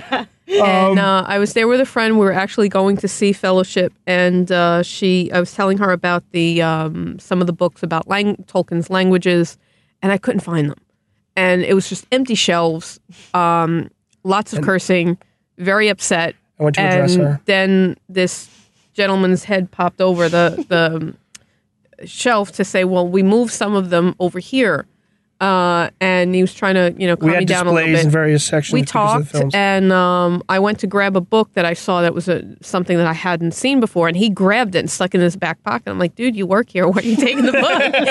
And uh, I was there with a friend. We were actually going to see Fellowship, and uh, she. I was telling her about the um, some of the books about lang- Tolkien's languages, and I couldn't find them. And it was just empty shelves, um, lots of And- cursing, very upset. I went to and address her. then this gentleman's head popped over the the shelf to say, "Well, we moved some of them over here," uh, and he was trying to, you know, calm We had me down a little displays bit. in various sections. We because of talked, the films. and um, I went to grab a book that I saw that was a, something that I hadn't seen before, and he grabbed it and stuck it in his back pocket. I'm like, dude, you work here. Why are you taking the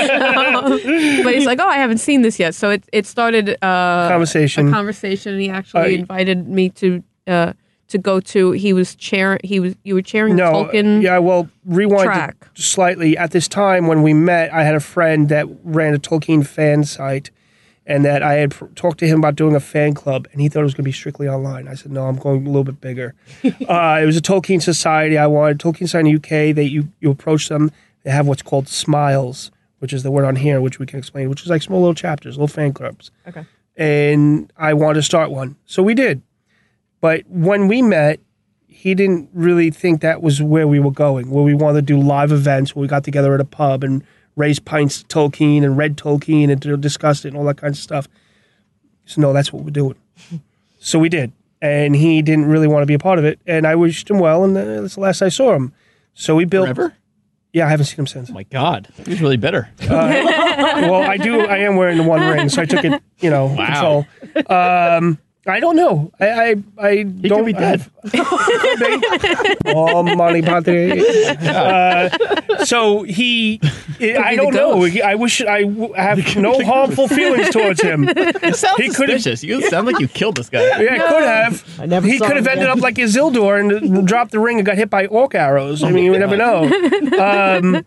book? But he's like, oh, I haven't seen this yet. So it it started uh, Conversation. a conversation, and he actually Uh, invited me to uh, to go to. He was chair. He was you were chairing No, Tolkien. yeah, well, rewind track. it slightly. At this time when we met, I had a friend that ran a Tolkien fan site, and that I had pr- talked to him about doing a fan club, and he thought it was going to be strictly online. I said, no, I'm going a little bit bigger. uh, it was a Tolkien Society. I wanted Tolkien Society in the U K. That you you approach them. They have what's called Smiles, which is the word on here, which we can explain, which is like small little chapters, little fan clubs. Okay. And I wanted to start one, so we did. But when we met, he didn't really think that was where we were going, where we wanted to do live events, where we got together at a pub and raised pints of Tolkien and read Tolkien and discussed it and all that kind of stuff. So, no, that's what we're doing. So we did. And he didn't really want to be a part of it. And I wished him well, and that's the last I saw him. So we built... Forever? Yeah, I haven't seen him since. Oh my God, he's really bitter. Uh, well, I do. I am wearing the One Ring, so I took it, you know, Wow. control. Um, I don't know. I I, I He don't could be dead. Could be. Oh, Monty Padre. Uh, so he, I be don't the know. ghost. I wish I w- have no harmful feelings towards him. It sounds He could've- suspicious. You sound like you killed this guy. Yeah, I could have. I never He saw could have him ended again. up like Isildur and dropped the ring and got hit by orc arrows. I mean, you would never know. Um,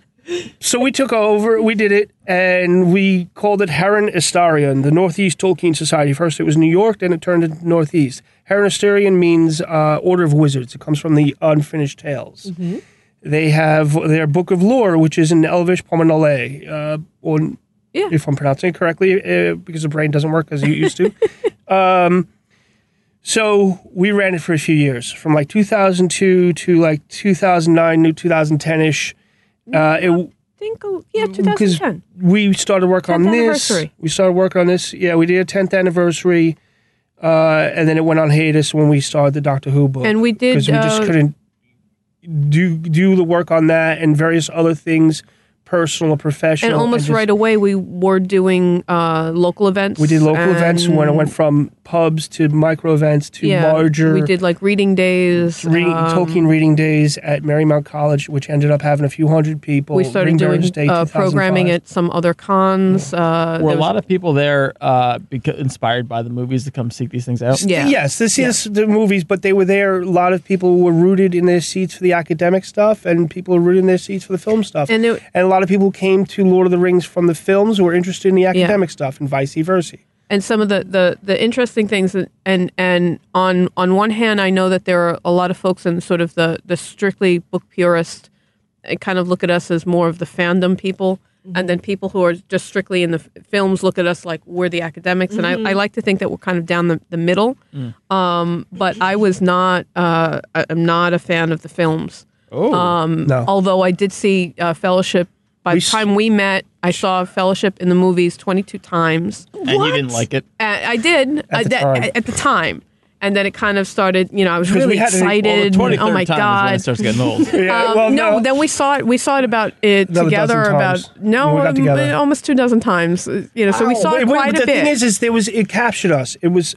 so we took over, we did it, and we called it Heron Istarion, the Northeast Tolkien Society. First it was New York, then it turned into Northeast. Heron Istarion means uh, Order of Wizards. It comes from the Unfinished Tales. They have their Book of Lore, which is in Elvish Pominole, uh, or Yeah. if I'm pronouncing it correctly, uh, because the brain doesn't work as it used to. um, so we ran it for a few years, from like two thousand two to like two thousand nine, two thousand ten-ish. Uh, it, I think, oh, yeah, because twenty ten. we started work on tenth this. anniversary. We started work on this. Yeah, we did a tenth anniversary, uh, and then it went on hiatus when we started the Doctor Who book. And we did, because we just uh, couldn't do do the work on that and various other things, personal or professional. And almost just- right away, we were doing uh, local events. We did local events when it and- went from pubs to micro events to yeah, larger. We did like reading days. Reading, um, Tolkien reading days at Marymount College, which ended up having a few hundred people. We started doing Ringbearers Day uh, programming two thousand five. at some other cons. Uh, Were a there was- lot of people there uh, beca- inspired by the movies to come seek these things out? Yeah. Yes, this is the movies, but they were there. A lot of people were rooted in their seats for the academic stuff, and people were rooted in their seats for the film stuff. And it- and a lot of people came to Lord of the Rings from the films who were interested in the academic stuff, and vice versa. and some of the, the, the interesting things that- and and on on one hand, I know that there are a lot of folks in sort of the, the strictly book purist uh, kind of look at us as more of the fandom people, and then people who are just strictly in the f- films look at us like we're the academics. And I, I like to think that we're kind of down the, the middle. Um, but I was not uh, I- I'm not a fan of the films. Oh, Um, No. Although I did see uh, Fellowship. By We the s- time we met, I saw Fellowship in the movies twenty-two times. and you didn't like it? Uh, I did At the that- time. at the time, and then it kind of started. You know, I was 'Cause we really had an- Well, the excited. twenty-third oh my time is when god! it starts getting old. Yeah, Um, well, no, no, then we saw it. We saw it about it Another together. dozen About times no, when we got um, together. almost two dozen times. uh, You know, so we Wow. saw it But- quite but a the bit. thing is, is there was it captured us. It was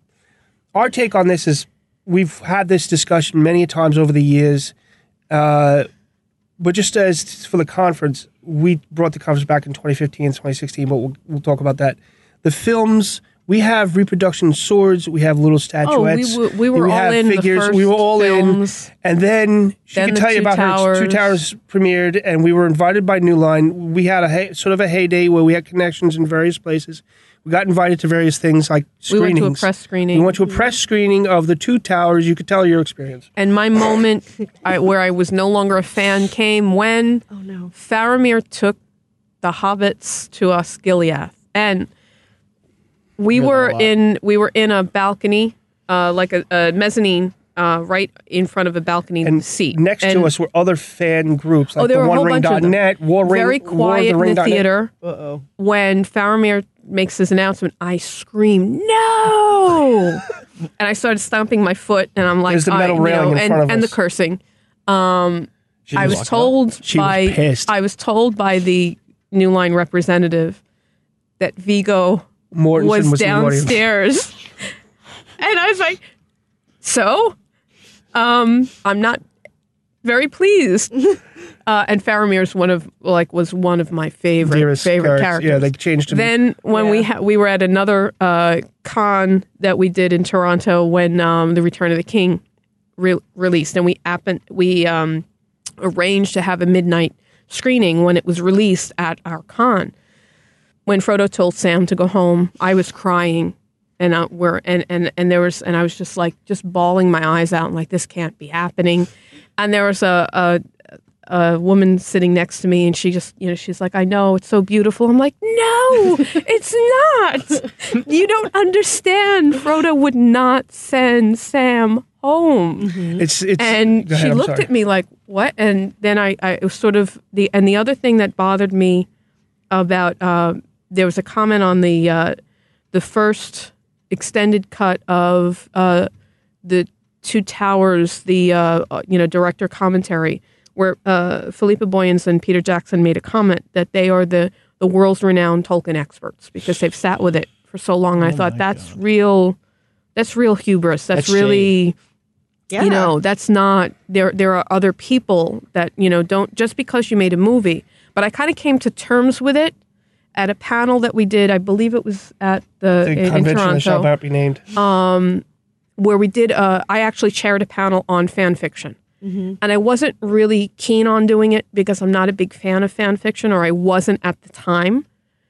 our take on this is we've had this discussion many times over the years. Uh, but just as for the conference, we brought the conference back in twenty fifteen, twenty sixteen, but we'll, we'll talk about that. The films, we have reproduction swords, we have little statuettes. Oh, we were- we were all have in the figures. we first were all films. in. And then she Then can the tell you Two about her Two Towers. Towers premiered, and we were invited by New Line. We had a hey, sort of a heyday where we had connections in various places. We got invited to various things like We screenings. went to a press screening. We went to a press screening of the Two Towers. You could tell your experience. And my moment I, where I was no longer a fan came when Oh no. Faramir took the hobbits to Osgiliath. And we hear that were a lot. in we were in a balcony, uh, like a, a mezzanine, uh, right in front of a balcony And seat. next And- to us were other fan groups, like oh, there the were a One whole Ring bunch of dot them. net, War Ring, Very War quiet the in Ring the dot net. theater. Uh-oh. When Faramir makes his announcement, I scream, no! And I started stomping my foot, and I'm like, There's the I- metal you railing know, in and, front of and the us. cursing. Um, Did I you was lock it up? told She was by pissed. I was told by the New Line representative that Vigo Mortensen was, was in the audience. downstairs, and I was like, so, um, I'm not very pleased. Uh, and Faramir's one of like was one of my favorite Dearest favorite characters. characters. Yeah, they changed him. Then when we ha- we were at another uh, con that we did in Toronto when um, the Return of the King re- released, and we appen- we um, arranged to have a midnight screening when it was released at our con. When Frodo told Sam to go home, I was crying, and uh, we're and, and and there was and I was just like just bawling my eyes out, and like this can't be happening. And there was a, a a woman sitting next to me, and she just, you know, she's like, I know, it's so beautiful. I'm like, no, it's not. You don't understand. Frodo would not send Sam home. It's it's And go ahead, she I'm looked sorry. at me like, what? And then I, I it was sort of the, and the other thing that bothered me about, uh, there was a comment on the, uh, the first extended cut of uh, the Two Towers, the, uh, you know, director commentary, where uh, Philippa Boyens and Peter Jackson made a comment that they are the, the world's renowned Tolkien experts because they've sat with it for so long. And I thought that's real, that's real hubris. That's, That's really, Yeah. you know, that's not, there There are other people that, you know, don't, just because you made a movie. But I kind of came to terms with it at a panel that we did, I believe it was at the, the in, in convention that shall Toronto, not be named. where we did, uh, I actually chaired a panel on fan fiction. Mm-hmm. And I wasn't really keen on doing it because I'm not a big fan of fan fiction, or I wasn't at the time.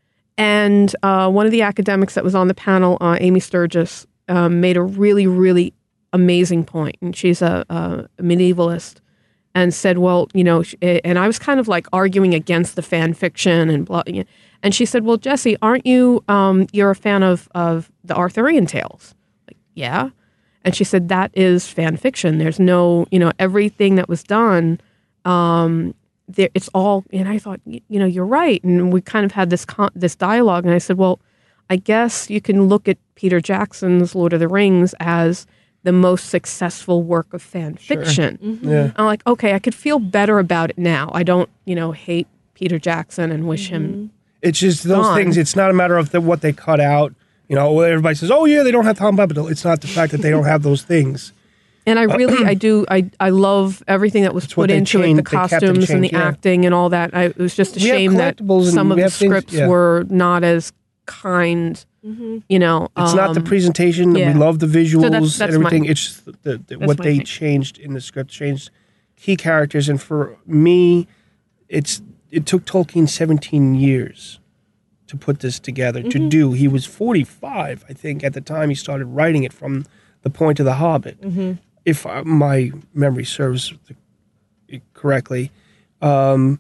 And uh, one of the academics that was on the panel, uh, Amy Sturgis, um, made a really, really amazing point. And she's a, a medievalist, and said, well, you know, sh- and I was kind of like arguing against the fan fiction and blah. You know, and she said, well, Jesse, aren't you, um, you're a fan of, of the Arthurian tales? Like, yeah. And she said, that is fan fiction. There's no, you know, everything that was done, um, there, it's all, and I thought, y- you know, you're right. And we kind of had this con- this dialogue, and I said, well, I guess you can look at Peter Jackson's Lord of the Rings as the most successful work of fan fiction. Yeah. I'm like, okay, I could feel better about it now. I don't, you know, hate Peter Jackson and wish him. It's just those Gone. things. It's not a matter of the, what they cut out. You know, everybody says, "Oh yeah, they don't have Tom Bombadil." It's not the fact that they don't have those things. And I really, I do, I I love everything that was It's what put they into it, changed- the they kept and costumes and the changed, yeah. acting and all that. I, it was just a We have shame that collectibles and some of we the have things- scripts yeah. were not as kind. You know, It's not the um, presentation. yeah. We love the visuals that's- that's and everything. my- it's just the, the, that's what my they thing. changed in the script, changed key characters. And for me, it's it took Tolkien seventeen years to put this together, Mm-hmm. to do. He was forty-five, I think, at the time he started writing it from the point of The Hobbit. Mm-hmm. If uh, my memory serves the, correctly. Um,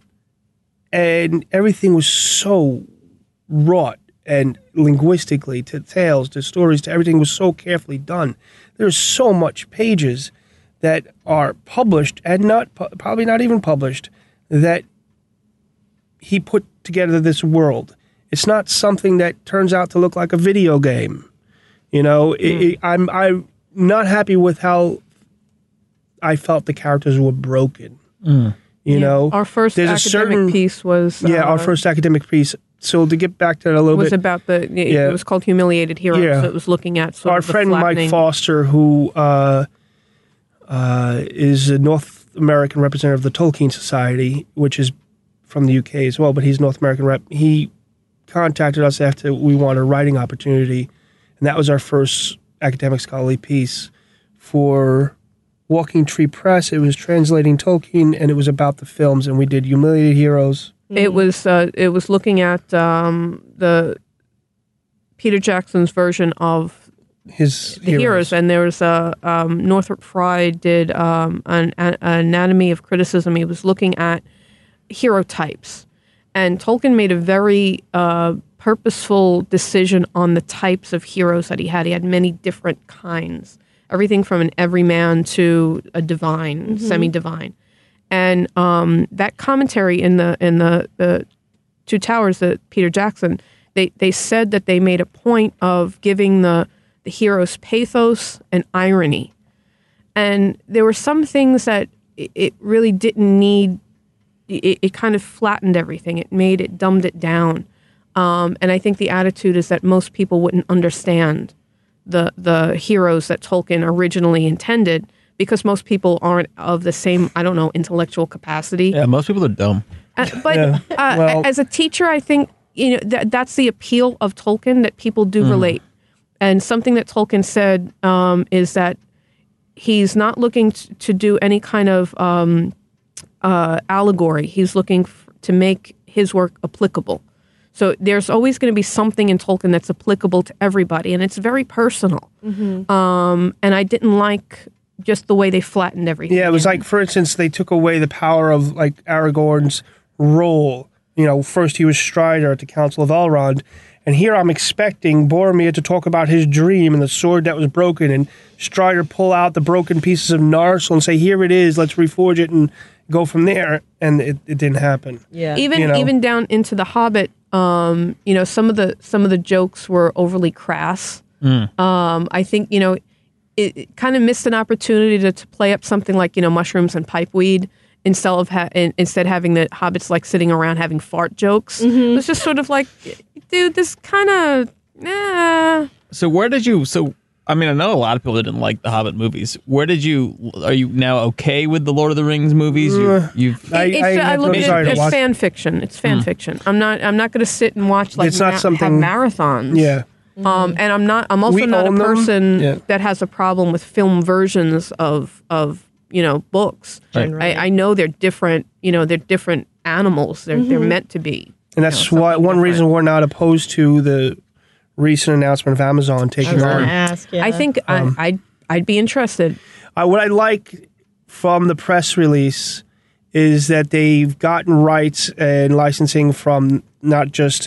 and everything was so wrought, and linguistically, to tales, to stories, to everything was so carefully done. There's so much pages that are published and not pu- probably not even published that he put together this world. It's not something that turns out to look like a video game. You know, it, it, I'm I'm not happy with how I felt the characters were broken. You yeah. know, Our first There's a academic certain- piece was yeah, uh, our first academic piece. So to get back to that a little was bit, about the. It, Yeah. it was called Humiliated Heroes. Yeah. So it was looking at sort our of the friend Mike flattening- Foster, who uh, uh, is a North American representative of the Tolkien Society, which is from the U K as well, but he's North American rep. He contacted us after we wanted a writing opportunity, and that was our first academic scholarly piece for Walking Tree Press. It was translating Tolkien, and it was about the films, and we did Humiliated Heroes. It was uh, it was looking at um, the Peter Jackson's version of His the heroes, and there was a um, Northrop Frye did um, an, an anatomy of criticism. He was looking at hero types, and Tolkien made a very uh, purposeful decision on the types of heroes that he had. He had many different kinds, everything from an everyman to a divine, mm-hmm. semi-divine. And um, that commentary in the in the, the Two Towers, that Peter Jackson, they, they said that they made a point of giving the, the heroes pathos and irony. And there were some things that it, it really didn't need. It, it kind of flattened everything. It made it, dumbed it down. Um, and I think the attitude is that most people wouldn't understand the the heroes that Tolkien originally intended, because most people aren't of the same, I don't know, intellectual capacity. Yeah, most people are dumb. Uh, but Yeah. uh, Well- as a teacher, I think you know that that's the appeal of Tolkien, that people do Mm. relate. And something that Tolkien said um, is that he's not looking t- to do any kind of um, uh, allegory. He's looking f- to make his work applicable. So there's always going to be something in Tolkien that's applicable to everybody, and it's very personal. Mm-hmm. Um, and I didn't like just the way they flattened everything. Yeah, it was in. like, for instance, they took away the power of like Aragorn's role. You know, first he was Strider at the Council of Elrond, and here I'm expecting Boromir to talk about his dream and the sword that was broken, and Strider pull out the broken pieces of Narsil and say, "Here it is, let's reforge it," and go from there. And it, it didn't happen. Yeah. even you know. even down into The Hobbit. Um, you know, some of the some of the jokes were overly crass. Um, I think you know it, it kind of missed an opportunity to, to play up something like you know mushrooms and pipeweed instead of ha- in, instead having the hobbits like sitting around having fart jokes. It was just sort of like, dude, this kind of nah. So where did you? So I mean, I know a lot of people didn't like the Hobbit movies. Where did you? Are you now okay with the Lord of the Rings movies? You, Uh, you've I- It's, I I, have no look desire at to it's watch- fan fiction. It's fan fiction. I'm not. I'm not going to sit and watch like It's not ma- something- have marathons. Yeah. Um, and I'm not. I'm also We not a own them. person Yeah. that has a problem with film versions of of you know books. Right. I, I know they're different. You know, they're different animals. They're they're meant to be. And that's you know, why something one different. reason we're not opposed to the recent announcement of Amazon I taking was going on. to ask. Yeah. I think Um, I, I'd I'd be interested. I, what I like from the press release is that they've gotten rights and licensing from not just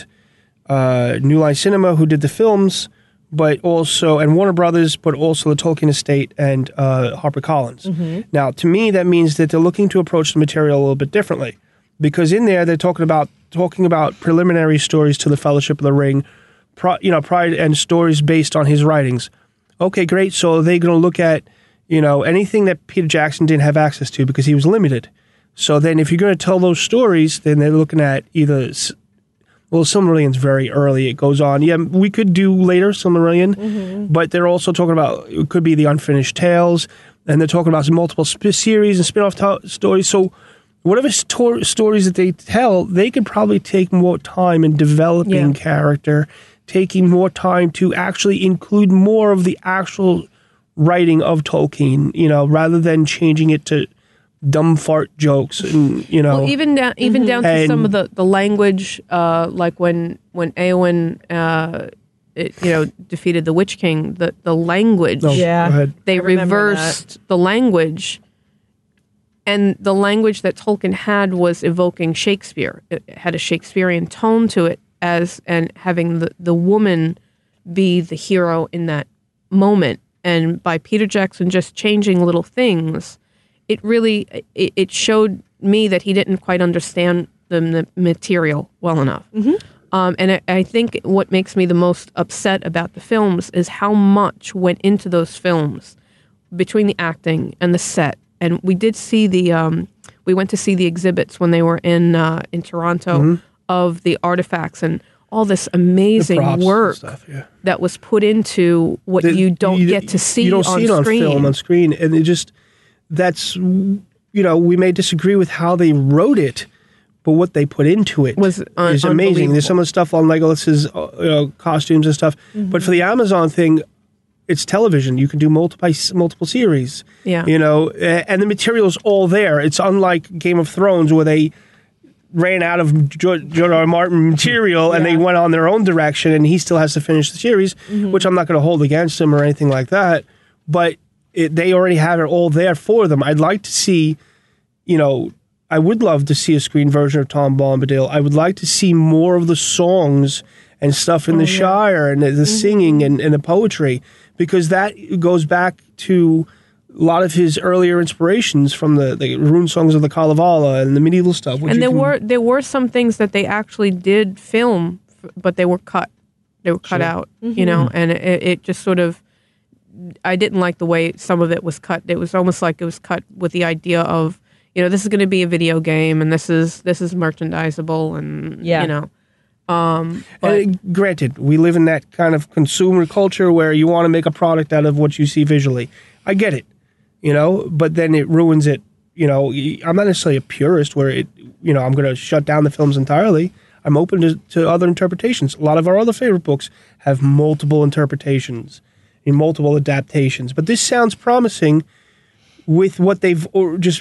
uh, New Line Cinema, who did the films, but also, and Warner Brothers, but also the Tolkien Estate and uh, HarperCollins. Now, to me, that means that they're looking to approach the material a little bit differently, because in there they're talking about talking about preliminary stories to the Fellowship of the Ring, pro, you know, prior and stories based on his writings. Okay, great. So are they going to look at, you know, anything that Peter Jackson didn't have access to because he was limited? So then if you're going to tell those stories, then they're looking at either, s- well, Silmarillion's very early. It goes on. Yeah, we could do later Silmarillion, but they're also talking about, it could be the Unfinished Tales, and they're talking about some multiple sp- series and spin-off to- stories. So whatever sto- stories that they tell, they could probably take more time in developing Yeah. character, taking more time to actually include more of the actual writing of Tolkien, you know, rather than changing it to dumb fart jokes and, you know. Well, even down, even down to some And- of the, the language, uh, like when when Eowyn, uh, it, you know, defeated the Witch King, the the language, Oh, Yeah. go ahead. they I remember reversed the language, and the language that Tolkien had was evoking Shakespeare. It had a Shakespearean tone to it, as and having the the woman be the hero in that moment. And by Peter Jackson just changing little things, it really it, it showed me that he didn't quite understand the, the material well enough. Um, and I, I think what makes me the most upset about the films is how much went into those films between the acting and the set. And we did see the um, we went to see the exhibits when they were in uh, in Toronto of the artifacts and all this amazing props and work stuff, yeah. that was put into what The- you don't get to see you don't on see it on screen. film on screen, and it just that's you know we may disagree with how they wrote it, but what they put into it Was un- is amazing. There's some of the stuff on Legolas's uh, you know, costumes and stuff, but for the Amazon thing, it's television. You can do multiple multiple series. Yeah. you know, a- and the material's all there. It's unlike Game of Thrones where they ran out of George R. R. Martin material and they went on their own direction, and he still has to finish the series, which I'm not going to hold against him or anything like that. But it, they already have it all there for them. I'd like to see, you know, I would love to see a screen version of Tom Bombadil. I would like to see more of the songs and stuff in the Shire and the, the singing and, and the poetry, because that goes back to a lot of his earlier inspirations from the, the rune songs of the Kalevala and the medieval stuff. And there can, were there were some things that they actually did film, but they were cut. They were cut Sure. out, Mm-hmm. you know, and it, it just sort of, I didn't like the way some of it was cut. It was almost like it was cut with the idea of, you know, this is going to be a video game and this is this is merchandisable and, Yeah. you know. Um, but, And granted, we live in that kind of consumer culture where you want to make a product out of what you see visually. I get it, you know, but then it ruins it. You know, I'm not necessarily a purist where it, you know, I'm going to shut down the films entirely. I'm open to, to other interpretations. A lot of our other favorite books have multiple interpretations and multiple adaptations. But this sounds promising with what they've or just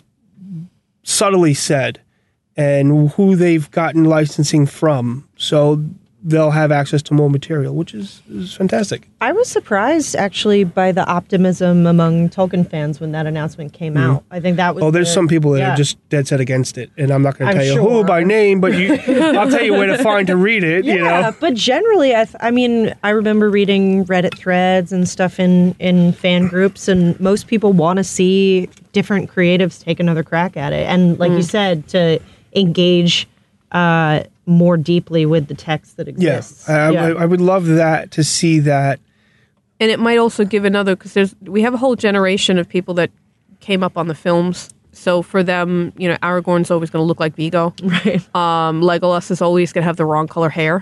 subtly said and who they've gotten licensing from. So they'll have access to more material, which is, is fantastic. I was surprised actually by the optimism among Tolkien fans when that announcement came out. I think that was. Oh, there's the- some people that yeah. are just dead set against it, and I'm not going to I'm tell you sure. who by name, but you, I'll tell you where to find to read it. Yeah, you know, but generally, I, th- I mean, I remember reading Reddit threads and stuff in, in fan groups, and most people want to see different creatives take another crack at it. And like you said, to engage uh, more deeply with the text that yeah, exists. I, I, I would love that to see that. and it might also give another, because there's we have a whole generation of people that came up on the films. So for them, you know, Aragorn's always going to look like Viggo. Right. Um, Legolas is always going to have the wrong color hair.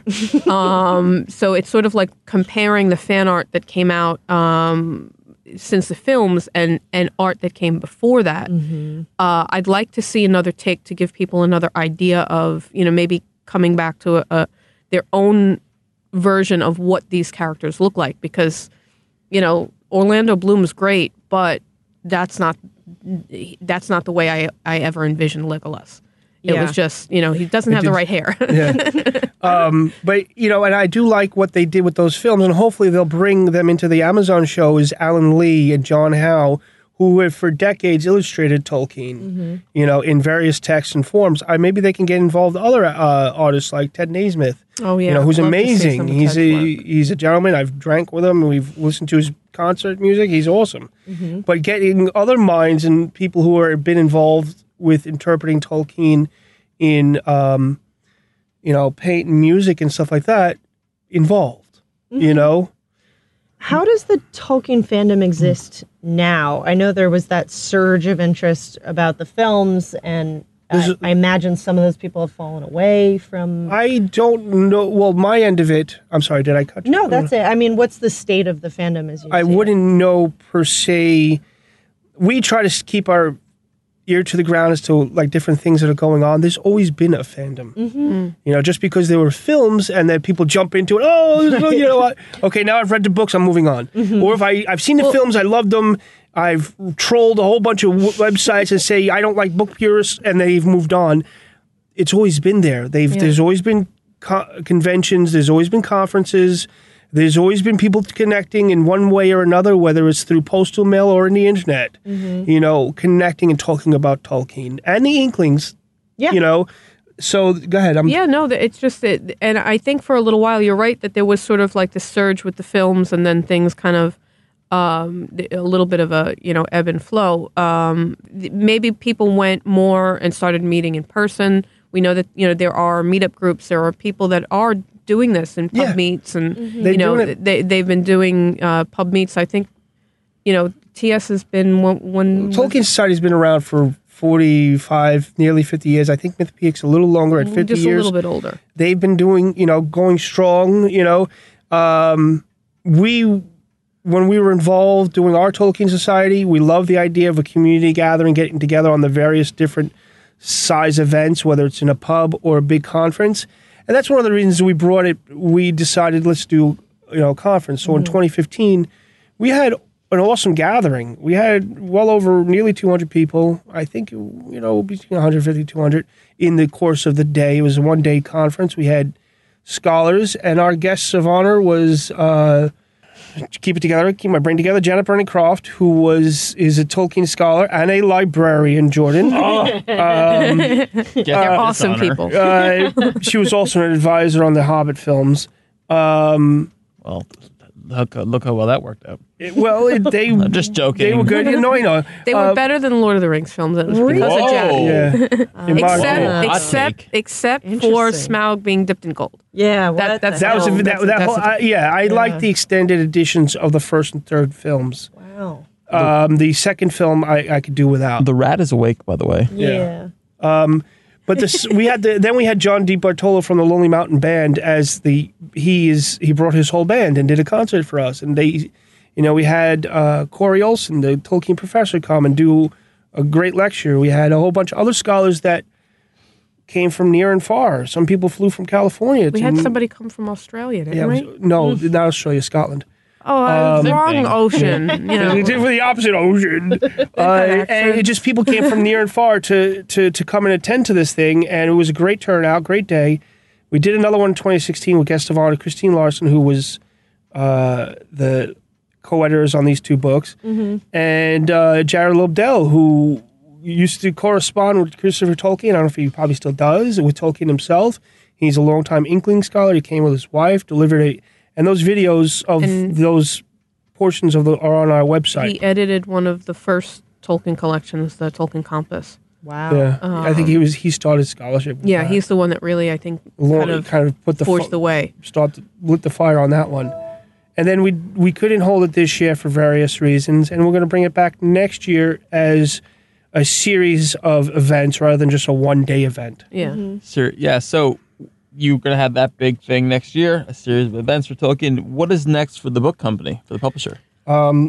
um, so it's sort of like comparing the fan art that came out um, since the films and, and art that came before that. Mm-hmm. Uh, I'd like to see another take to give people another idea of, you know, maybe coming back to a, a their own version of what these characters look like, because, you know, Orlando Bloom's great, but that's not that's not the way I, I ever envisioned Legolas. It Yeah. was just, you know, he doesn't have the right hair. Um, but you know, and I do like what they did with those films, and hopefully they'll bring them into the Amazon show. Is Alan Lee and John Howe, who have for decades illustrated Tolkien, Mm-hmm. you know, in various texts and forms. I, maybe they can get involved other uh, artists like Ted Naismith. Oh, yeah. you know, who's I'd love to see amazing. some of He's Ted's a work. he's a gentleman. I've drank with him. We've listened to his concert music. He's awesome. Mm-hmm. But getting other minds and people who are been involved with interpreting Tolkien in, um, you know, paint and music and stuff like that involved. Mm-hmm. You know. How does the Tolkien fandom exist now? I know there was that surge of interest about the films, and I, There's- I imagine some of those people have fallen away from. I don't know. Well, my end of it. I'm sorry. Did I cut you? No, that's it. I mean, what's the state of the fandom as you I see it? wouldn't know per se. We try to s- keep our ear to the ground as to like different things that are going on. There's always been a fandom. Mm-hmm. You know, just because there were films and then people jump into it. Oh, this is- you know what? Okay, now I've read the books. I'm moving on. Mm-hmm. Or if I I've seen the films, I loved them. I've trolled a whole bunch of w- websites and say I don't like book purists, and they've moved on. It's always been there. They've there's always been co- conventions. There's always been conferences. There's always been people connecting in one way or another, whether it's through postal mail or in the internet. Mm-hmm. You know, connecting and talking about Tolkien and the Inklings. Yeah. You know, so go ahead. I'm Yeah, no, th- it's just that, and I think for a little while, you're right that there was sort of like the surge with the films, and then things kind of um, th- a little bit of a you know ebb and flow. Um, th- maybe people went more and started meeting in person. We know that you know there are meetup groups. There are people that are doing this in pub Yeah. meets, and They're you know doing it. they they've been doing uh, pub meets. I think you know T S has been one. one Tolkien Society's been around for forty-five, nearly fifty years. I think Mythopoeic's a little longer at fifty just years. a little bit older. They've been doing, you know, going strong, you know. Um, we, when we were involved doing our Tolkien Society, we loved the idea of a community gathering, getting together on the various different size events, whether it's in a pub or a big conference. And that's one of the reasons we brought it, we decided let's do, you know, a conference. So in twenty fifteen, we had an awesome gathering. We had well over nearly two hundred people. I think, you know, between one hundred fifty, two hundred in the course of the day. It was a one-day conference. We had scholars, and our guests of honor was, uh, to keep it together, keep my brain together, Janet Brennan Croft, who was is a Tolkien scholar and a librarian, Jordan. They're awesome people. Uh, she was also an advisor on the Hobbit films. Um, Well, look, look how well that worked out. it- well, it, they I'm just joking. they were good. You know, you know. They were uh, better than the Lord of the Rings films. It was because of Jack. Whoa. Yeah. In my Except, opinion. Hot except, take. except for Interesting. Smaug being dipped in gold. Yeah, what That- that's- the that was a, hell? that, that's- that whole, that's- I, yeah. I like the extended editions of the first and third films. Wow. Um, the second film I, I could do without. The rat is awake, by the way. Yeah. But this, we had the, then we had John D. Bartolo from the Lonely Mountain Band as the he is he brought his whole band and did a concert for us, and they, you know, we had uh, Corey Olson, the Tolkien professor, come and do a great lecture. We had a whole bunch of other scholars that came from near and far. Some people flew from California. We to, had somebody come from Australia, didn't Yeah, it we? was- no, not Australia, Scotland. Oh, uh, Same wrong thing. ocean. You know. It's for the opposite ocean. uh, and it just people came from near and far to, to, to come and attend to this thing, and it was a great turnout, great day. We did another one in twenty sixteen with guest of honor Christine Larson, who was uh, the co-editors on these two books, and uh, Jared Lobdell, who used to correspond with Christopher Tolkien. I don't know if he probably still does, with Tolkien himself. He's a longtime Inkling scholar. He came with his wife, delivered a... And those videos of And- those portions of the are on our website. He edited one of the first Tolkien collections, the Tolkien Compass. Wow. Yeah, I think he was he started scholarship. with Yeah, that. he's the one that really, I think, Lo- kind of, kind of put the forged fu- the way. start lit the fire on that one, and then we we couldn't hold it this year for various reasons, and we're going to bring it back next year as a series of events rather than just a one day event. Yeah. Sure. Yeah. So you're gonna have that big thing next year, a series of events for Tolkien. What is next for the book company, for the publisher? Well,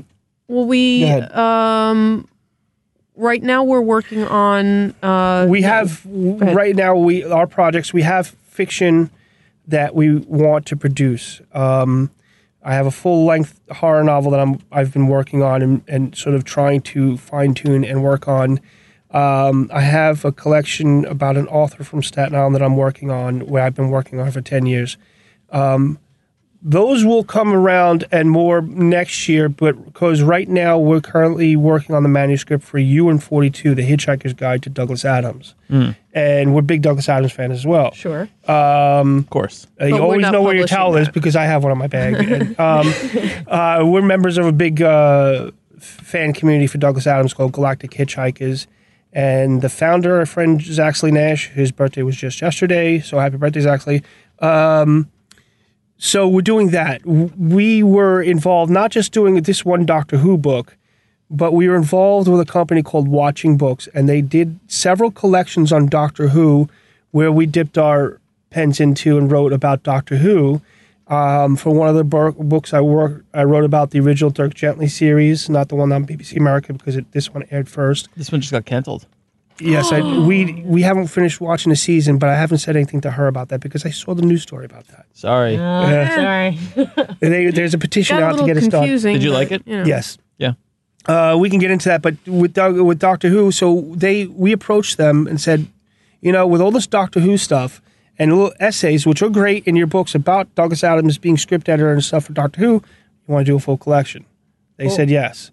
we Go ahead. um, right now we're working on. Uh, We have ahead. right now we our projects we have fiction that we want to produce. Um, I have a full length horror novel that I'm I've been working on and, and sort of trying to fine tune and work on. Um, I have a collection about an author from Staten Island that I'm working on, where I've been working on for ten years. Um, those will come around and more next year, but because right now we're currently working on the manuscript for U N forty-two, The Hitchhiker's Guide to Douglas Adams. And we're big Douglas Adams fans as well. Sure. Of course. Uh, you But we're always not know where your publishing towel is that. because I have one on my bag. And, um, uh, we're members of a big uh, fan community for Douglas Adams called Galactic Hitchhikers. And the founder, our friend Zaxley Nash, his birthday was just yesterday, so happy birthday, Zaxley. Um, so we're doing that. W- We were involved not just doing this one Doctor Who book, but we were involved with a company called Watching Books, and they did several collections on Doctor Who where we dipped our pens into and wrote about Doctor Who. Um, for one of the bur- books I worked, I wrote about the original Dirk Gently series, not the one on B B C America because it, this one aired first. This one just got canceled. Yes, I, we we haven't finished watching the season, but I haven't said anything to her about that because I saw the news story about that. Sorry. Yeah. Sorry. They, there's a petition got a out to little get us done. confusing. Did you but, like it? You know. Yes. Yeah. Uh, we can get into that, but with Doug, with Doctor Who, so they we approached them and said, you know, with all this Doctor Who stuff and little essays, which are great in your books about Douglas Adams being script editor and stuff for Doctor Who, you want to do a full collection? They said yes.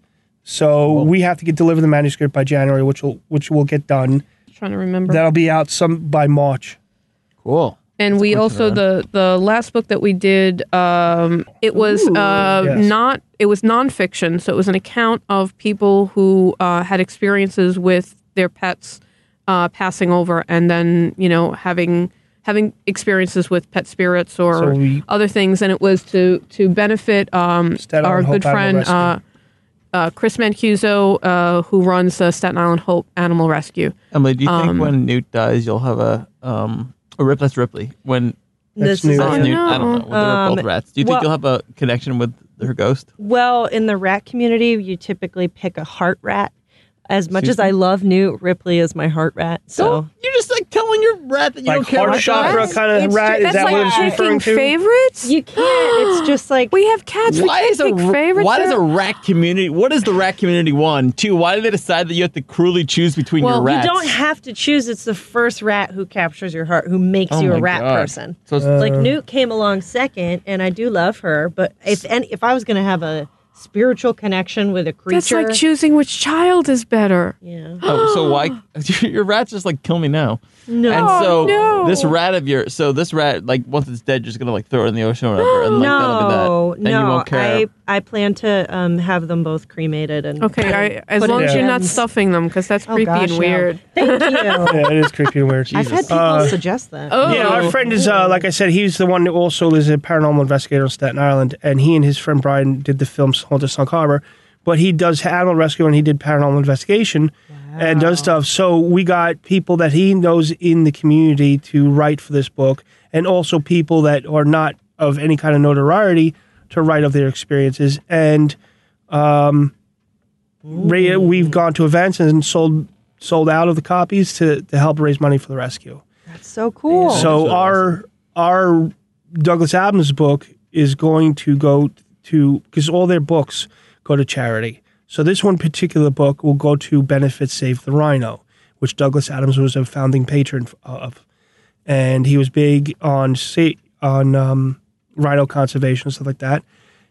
So we have to get deliver the manuscript by January, which will which will get done. Trying to remember. That'll be out some by March. Cool. And we also the the last book that we did, um, it was uh, Yes. not it was nonfiction, so it was an account of people who uh, had experiences with their pets uh, passing over, and then you know having having experiences with pet spirits or So we- other things, and it was to to benefit um, Staten our Island Hope good Animal friend Rescue. uh, uh, Chris Mancuso, uh, who runs uh, Staten Island Hope Animal Rescue. Emily, do you think Um, when Newt dies, you'll have a um a Rip? That's Ripley. When That's This new. is that's I Newt, know. I don't know. Well, they're Um, both rats. Do you think well- you'll have a connection with her ghost? Well, in the rat community, you typically pick a heart rat. As much Excuse as I love Newt, Ripley is my heart rat. So You're just like telling your rat that you Like don't care heart about chakra rats? kind of It's rat. ju- Is that's that like what it's Picking referring to? favorites? you can't. It's just like We have cats. We Why can't is a pick favorites. why does a They're- rat community? What is the rat community one? Two? Why do they decide that you have to cruelly choose between Well, your you rats? you don't have to choose. It's the first rat who captures your heart, who makes Oh you my a rat God. person. So it's- like Newt came along second, and I do love her. But if and if I was going to have a spiritual connection with a creature. That's like choosing which child is better. Yeah. Oh, so why your rat's just like kill me now? No. And so no. this rat of yours, so this rat, like once it's dead, you're just gonna like throw it in the ocean or whatever, and like that'll be No, that. And no. you won't care. I, I plan to um, have them both cremated and Okay, I, as put long in as you're not bins. stuffing them, because that's Oh, creepy gosh, and no. weird. Thank you. Yeah, it is creepy and weird. I've had people Uh, suggest that. Oh. Yeah, our friend is, uh, like I said, he's the one who also is a paranormal investigator on Staten Island, and he and his friend Brian did the film Haunted Sunk Harbor, but he does animal rescue and he did paranormal investigation and does stuff. So we got people that he knows in the community to write for this book, and also people that are not of any kind of notoriety to write of their experiences. And um, Ray, we've gone to events and sold sold out of the copies to, to help raise money for the rescue. That's so cool. So our our Douglas Adams book is going to go to, because all their books go to charity. So this one particular book will go to benefit Save the Rhino, which Douglas Adams was a founding patron of, and he was big on sa- on um, rhino conservation and stuff like that.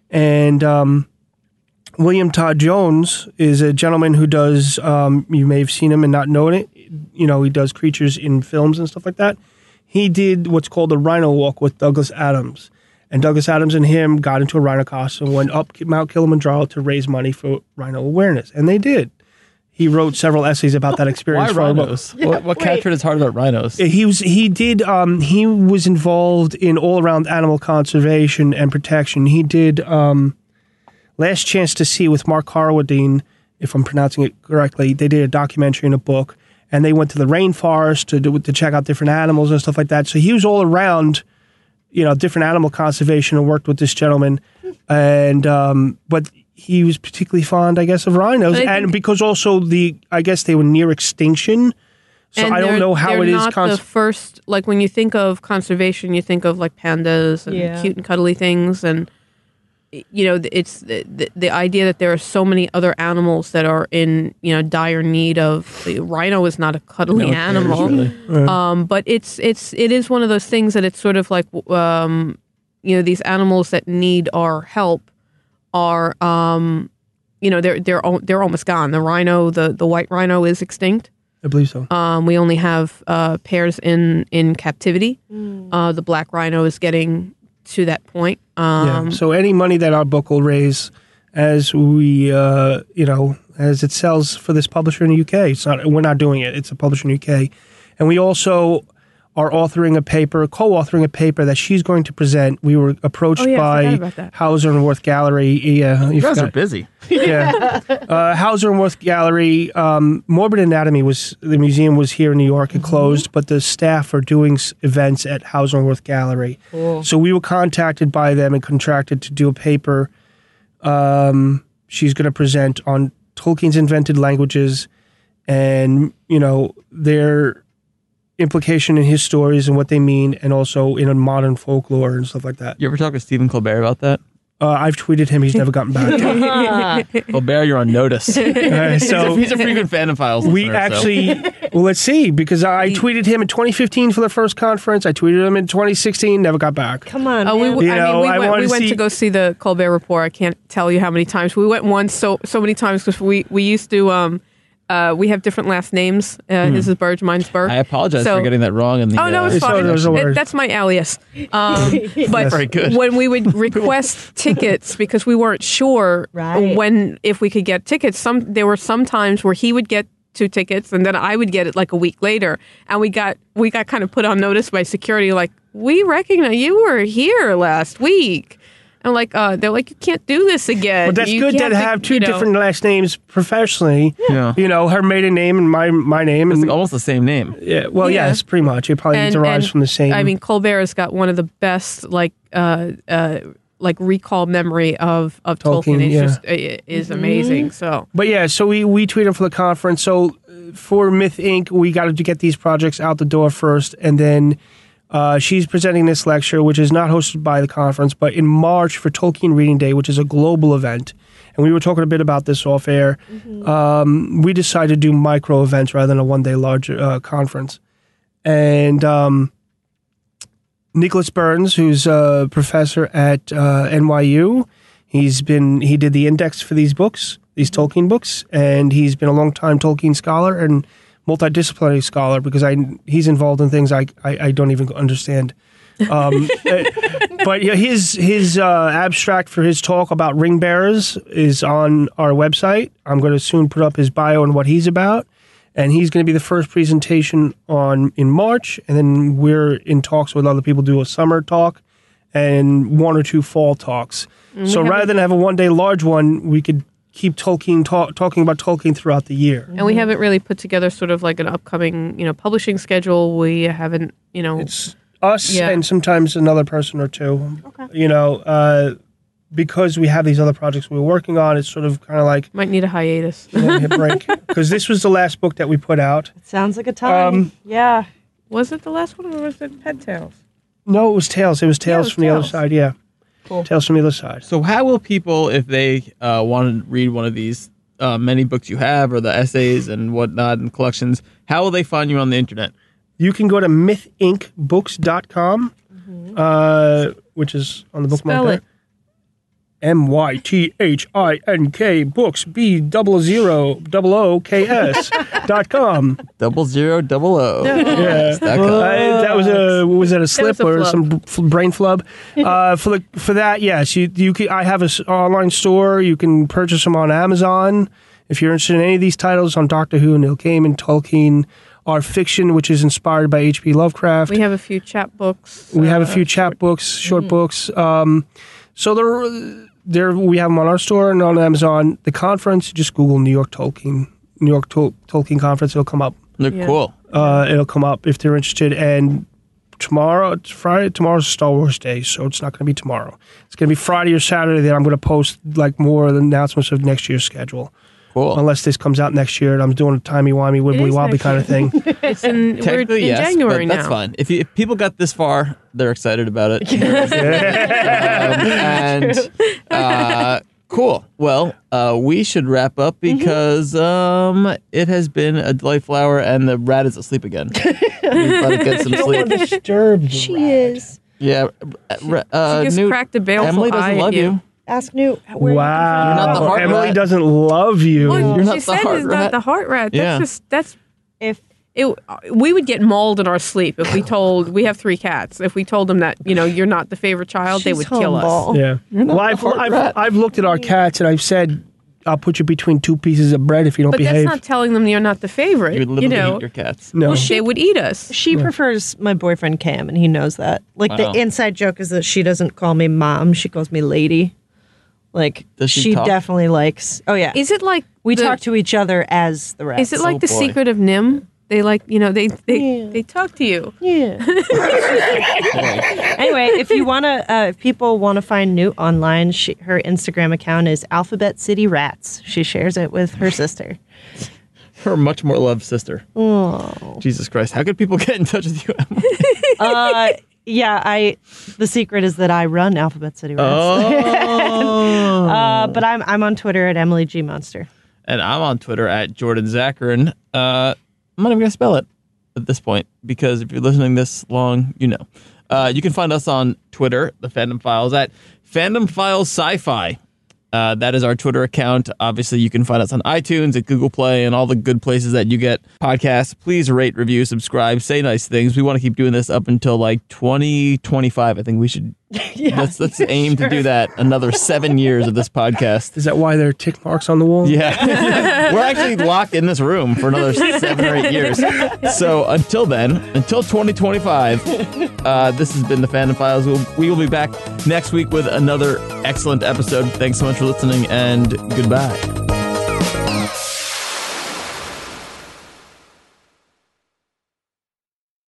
And um, William Todd Jones is a gentleman who does, um, you may have seen him and not known it, you know, he does creatures in films and stuff like that. He did what's called the Rhino Walk with Douglas Adams. And Douglas Adams and him got into a rhino costume and went up Mount Kilimanjaro to raise money for rhino awareness. And they did. He wrote several essays about that experience. Why for our book. rhinos? What, what captured his heart about rhinos? He was he did um, he was involved in all around animal conservation and protection. He did um, Last Chance to See with Mark Carwadine, if I'm pronouncing it correctly. They did a documentary and a book, and they went to the rainforest to do, to check out different animals and stuff like that. So he was all around, you know, different animal conservation and worked with this gentleman. And, um, but he was particularly fond, I guess, of rhinos. I And think- because also the, I guess they were near extinction. So And I don't they're- know how they're it is. not Cons- the first, like when you think of conservation, you think of like pandas and Yeah. cute and cuddly things, and you know, it's the, the the idea that there are so many other animals that are in, you know, dire need of. The rhino is not a cuddly No, animal, really. um, but it's it's it is one of those things that it's sort of like, um, you know, these animals that need our help are, um, you know, they're they're al- they're almost gone. The rhino, the the white rhino, is extinct. I believe so. Um, we only have uh, pairs in in captivity. Uh, the black rhino is getting to that point. Um, yeah. So any money that our book will raise, as we, uh, you know, as it sells for this publisher in the U K, it's not. We're not doing it. It's a publisher in the U K, and we also are authoring a paper, co-authoring a paper that she's going to present. We were approached Oh, yeah, I forgot by about that. Hauser and Worth Gallery. Yeah, You guys forgot. are busy. Yeah, uh, Hauser and Worth Gallery. Um, Morbid Anatomy was the museum was here in New York and closed, but the staff are doing s- events at Hauser and Worth Gallery. So we were contacted by them and contracted to do a paper. Um, she's going to present on Tolkien's invented languages, and you know their implication in his stories and what they mean, and also in a modern folklore and stuff like that. You ever talk with Stephen Colbert about that? Uh, I've tweeted him; he's never gotten back. Colbert, you're on notice. Uh, so He's a frequent fan of Files. we listener, so- actually, well, let's see, because I tweeted him in twenty fifteen for the first conference. I tweeted him in twenty sixteen, never got back. Come on, Uh, we, man. w- You I know, mean, we I went, wanna we went see- to go see the Colbert Report. I can't tell you how many times. We went once, so so many times because we we used to. Um, uh, we have different last names. Uh, His is Burge, mine's Burr. I apologize So- for getting that wrong. In the, Oh no, uh, it's It's fine. all- there's no It- worries. that's my alias. Um, but Very good. when we would request tickets because we weren't sure Right. when if we could get tickets, some there were some times where he would get two tickets and then I would get it like a week later, and we got we got kind of put on notice by security, like, we recognize you were here last week. And like, uh, they're like, you can't do this again. But that's You good to have have two you know- different last names professionally. Yeah. You know, her maiden name and my my name. It's And, like almost the same name. yeah, well, Yeah. yes, pretty much. It probably And- derives and, from the same. I mean, Colbert has got one of the best like uh, uh, like recall memory of of Tolkien. Tolkien, It's yeah. just it is amazing. So But yeah, so we, we tweeted for the conference. So uh, for Myth Incorporated, we got to get these projects out the door first. And then uh, she's presenting this lecture, which is not hosted by the conference, but in March for Tolkien Reading Day, which is a global event. And we were talking a bit about this off air. Um, we decided to do micro events rather than a one day large uh, conference. And um, Nicholas Burns, who's a professor at uh, N Y U, He's been he did the index for these books, these Tolkien books, and he's been a long time Tolkien scholar and multidisciplinary scholar because I he's involved in things I I, I don't even understand. Um, but yeah, his his uh, abstract for his talk about ring bearers is on our website. I'm going to soon put up his bio and what he's about, and he's going to be the first presentation on in March, and then we're in talks with other people to do a summer talk and one or two fall talks. Mm-hmm. So rather than have a one day large one, we could keep Tolkien talk, talking about Tolkien throughout the year. And we haven't really put together sort of like an upcoming, you know, publishing schedule. We haven't, you know, it's us yeah. and sometimes another person or two. Okay. You know, uh, because we have these other projects we're working on, it's sort of kind of like might need a hiatus. You know, a break because this was the last book that we put out. It sounds like a time. Um, yeah. Was it the last one or was it Pet Tales? No, it was Tales. It was Tales yeah, it was from Tales. the other side. Yeah. Cool. Tales from the other side. So how will people, if they uh, want to read one of these uh, many books you have or the essays and whatnot and collections, how will they find you on the internet? You can go to myth inc books dot com, mm-hmm. uh, which is on the bookmark Spell there. it. M Y T H I N K books B double zero double O K S dot com. Double zero double O. Yeah, that, uh, that was a was that a slip a or flub. some f- brain flub? Uh, for the for that, yes, you you can, I have an online store. You can purchase them on Amazon if you're interested in any of these titles on Doctor Who, Neil Gaiman, Tolkien. Our fiction, which is inspired by H P Lovecraft. We have a few chapbooks. We uh, have a few short. chapbooks, short mm. books. Um, so there, there we have them on our store and on Amazon. The conference, just Google New York Tolkien, New York Tol- Tolkien Conference. It'll come up. They're yeah. cool. Uh, it'll come up if they're interested. And tomorrow, it's Friday. Tomorrow's Star Wars Day, so it's not going to be tomorrow. It's going to be Friday or Saturday. That I'm going to post like more of the announcements of next year's schedule. Cool. Unless this comes out next year and I'm doing a timey-wimey, wibbly-wobbly kind of thing. It's in, we're in yes, January but now. that's fine. If, you, if people got this far, they're excited about it. um, and uh, cool. Well, uh, we should wrap up because um, it has been a delightful hour and the rat is asleep again. We gotta get some sleep. Disturb the She rat. is. Yeah. Uh, She just Newt, cracked a baleful Emily doesn't eye at love you. you. Ask Newt. Where Wow. You're not the heart Emily rat. doesn't love you. Well, You're she not the said heart it's rat. not the heart rat. That's Yeah. just that's If it. We would get mauled in our sleep if we told. We have three cats. If we told them that you know you're not the favorite child, they She's would kill us. humble. Yeah. Well, I've, heart I've, rat. I've looked at our cats and I've said, I'll put you between two pieces of bread if you don't But behave. that's not telling them you're not the favorite. You would literally know, eat your cats. no. well, they would eat us. she prefers my boyfriend Cam, and he knows that. Like Wow. the inside joke is that she doesn't call me mom; she calls me lady. Like Does she talk? definitely likes. Oh yeah, Is it like we the, talk to each other as the rats. Is it like Oh, the boy. secret of Nim? They like you know they they, Yeah. they talk to you. Yeah. Anyway, if you want to, uh, if people want to find Newt online, she, her Instagram account is Alphabet City Rats. She shares it with her sister. Her much more loved sister. Oh. Jesus Christ. How could people get in touch with you, Emily? Uh, yeah, I. The secret is that I run Alphabet City Rats. Oh. uh, but I'm I'm on Twitter at Emily G Monster. And I'm on Twitter at Jordan Zacharin. Uh, I'm not even going to spell it at this point because if you're listening this long, you know. Uh, you can find us on Twitter, the Fandom Files, at Fandom Files Sci-Fi. Uh, that is our Twitter account. Obviously, you can find us on iTunes, at Google Play, and all the good places that you get podcasts. Please rate, review, subscribe, say nice things. We want to keep doing this up until like twenty twenty-five. I think we should. Yeah, let's let's aim to do that. Another seven years of this podcast. Is that why there are tick marks on the wall? Yeah. We're actually locked in this room for another seven or eight years. So until then, until twenty twenty-five, uh, this has been the Fandom Files. We'll, we will be back next week with another excellent episode. Thanks so much for listening, and goodbye.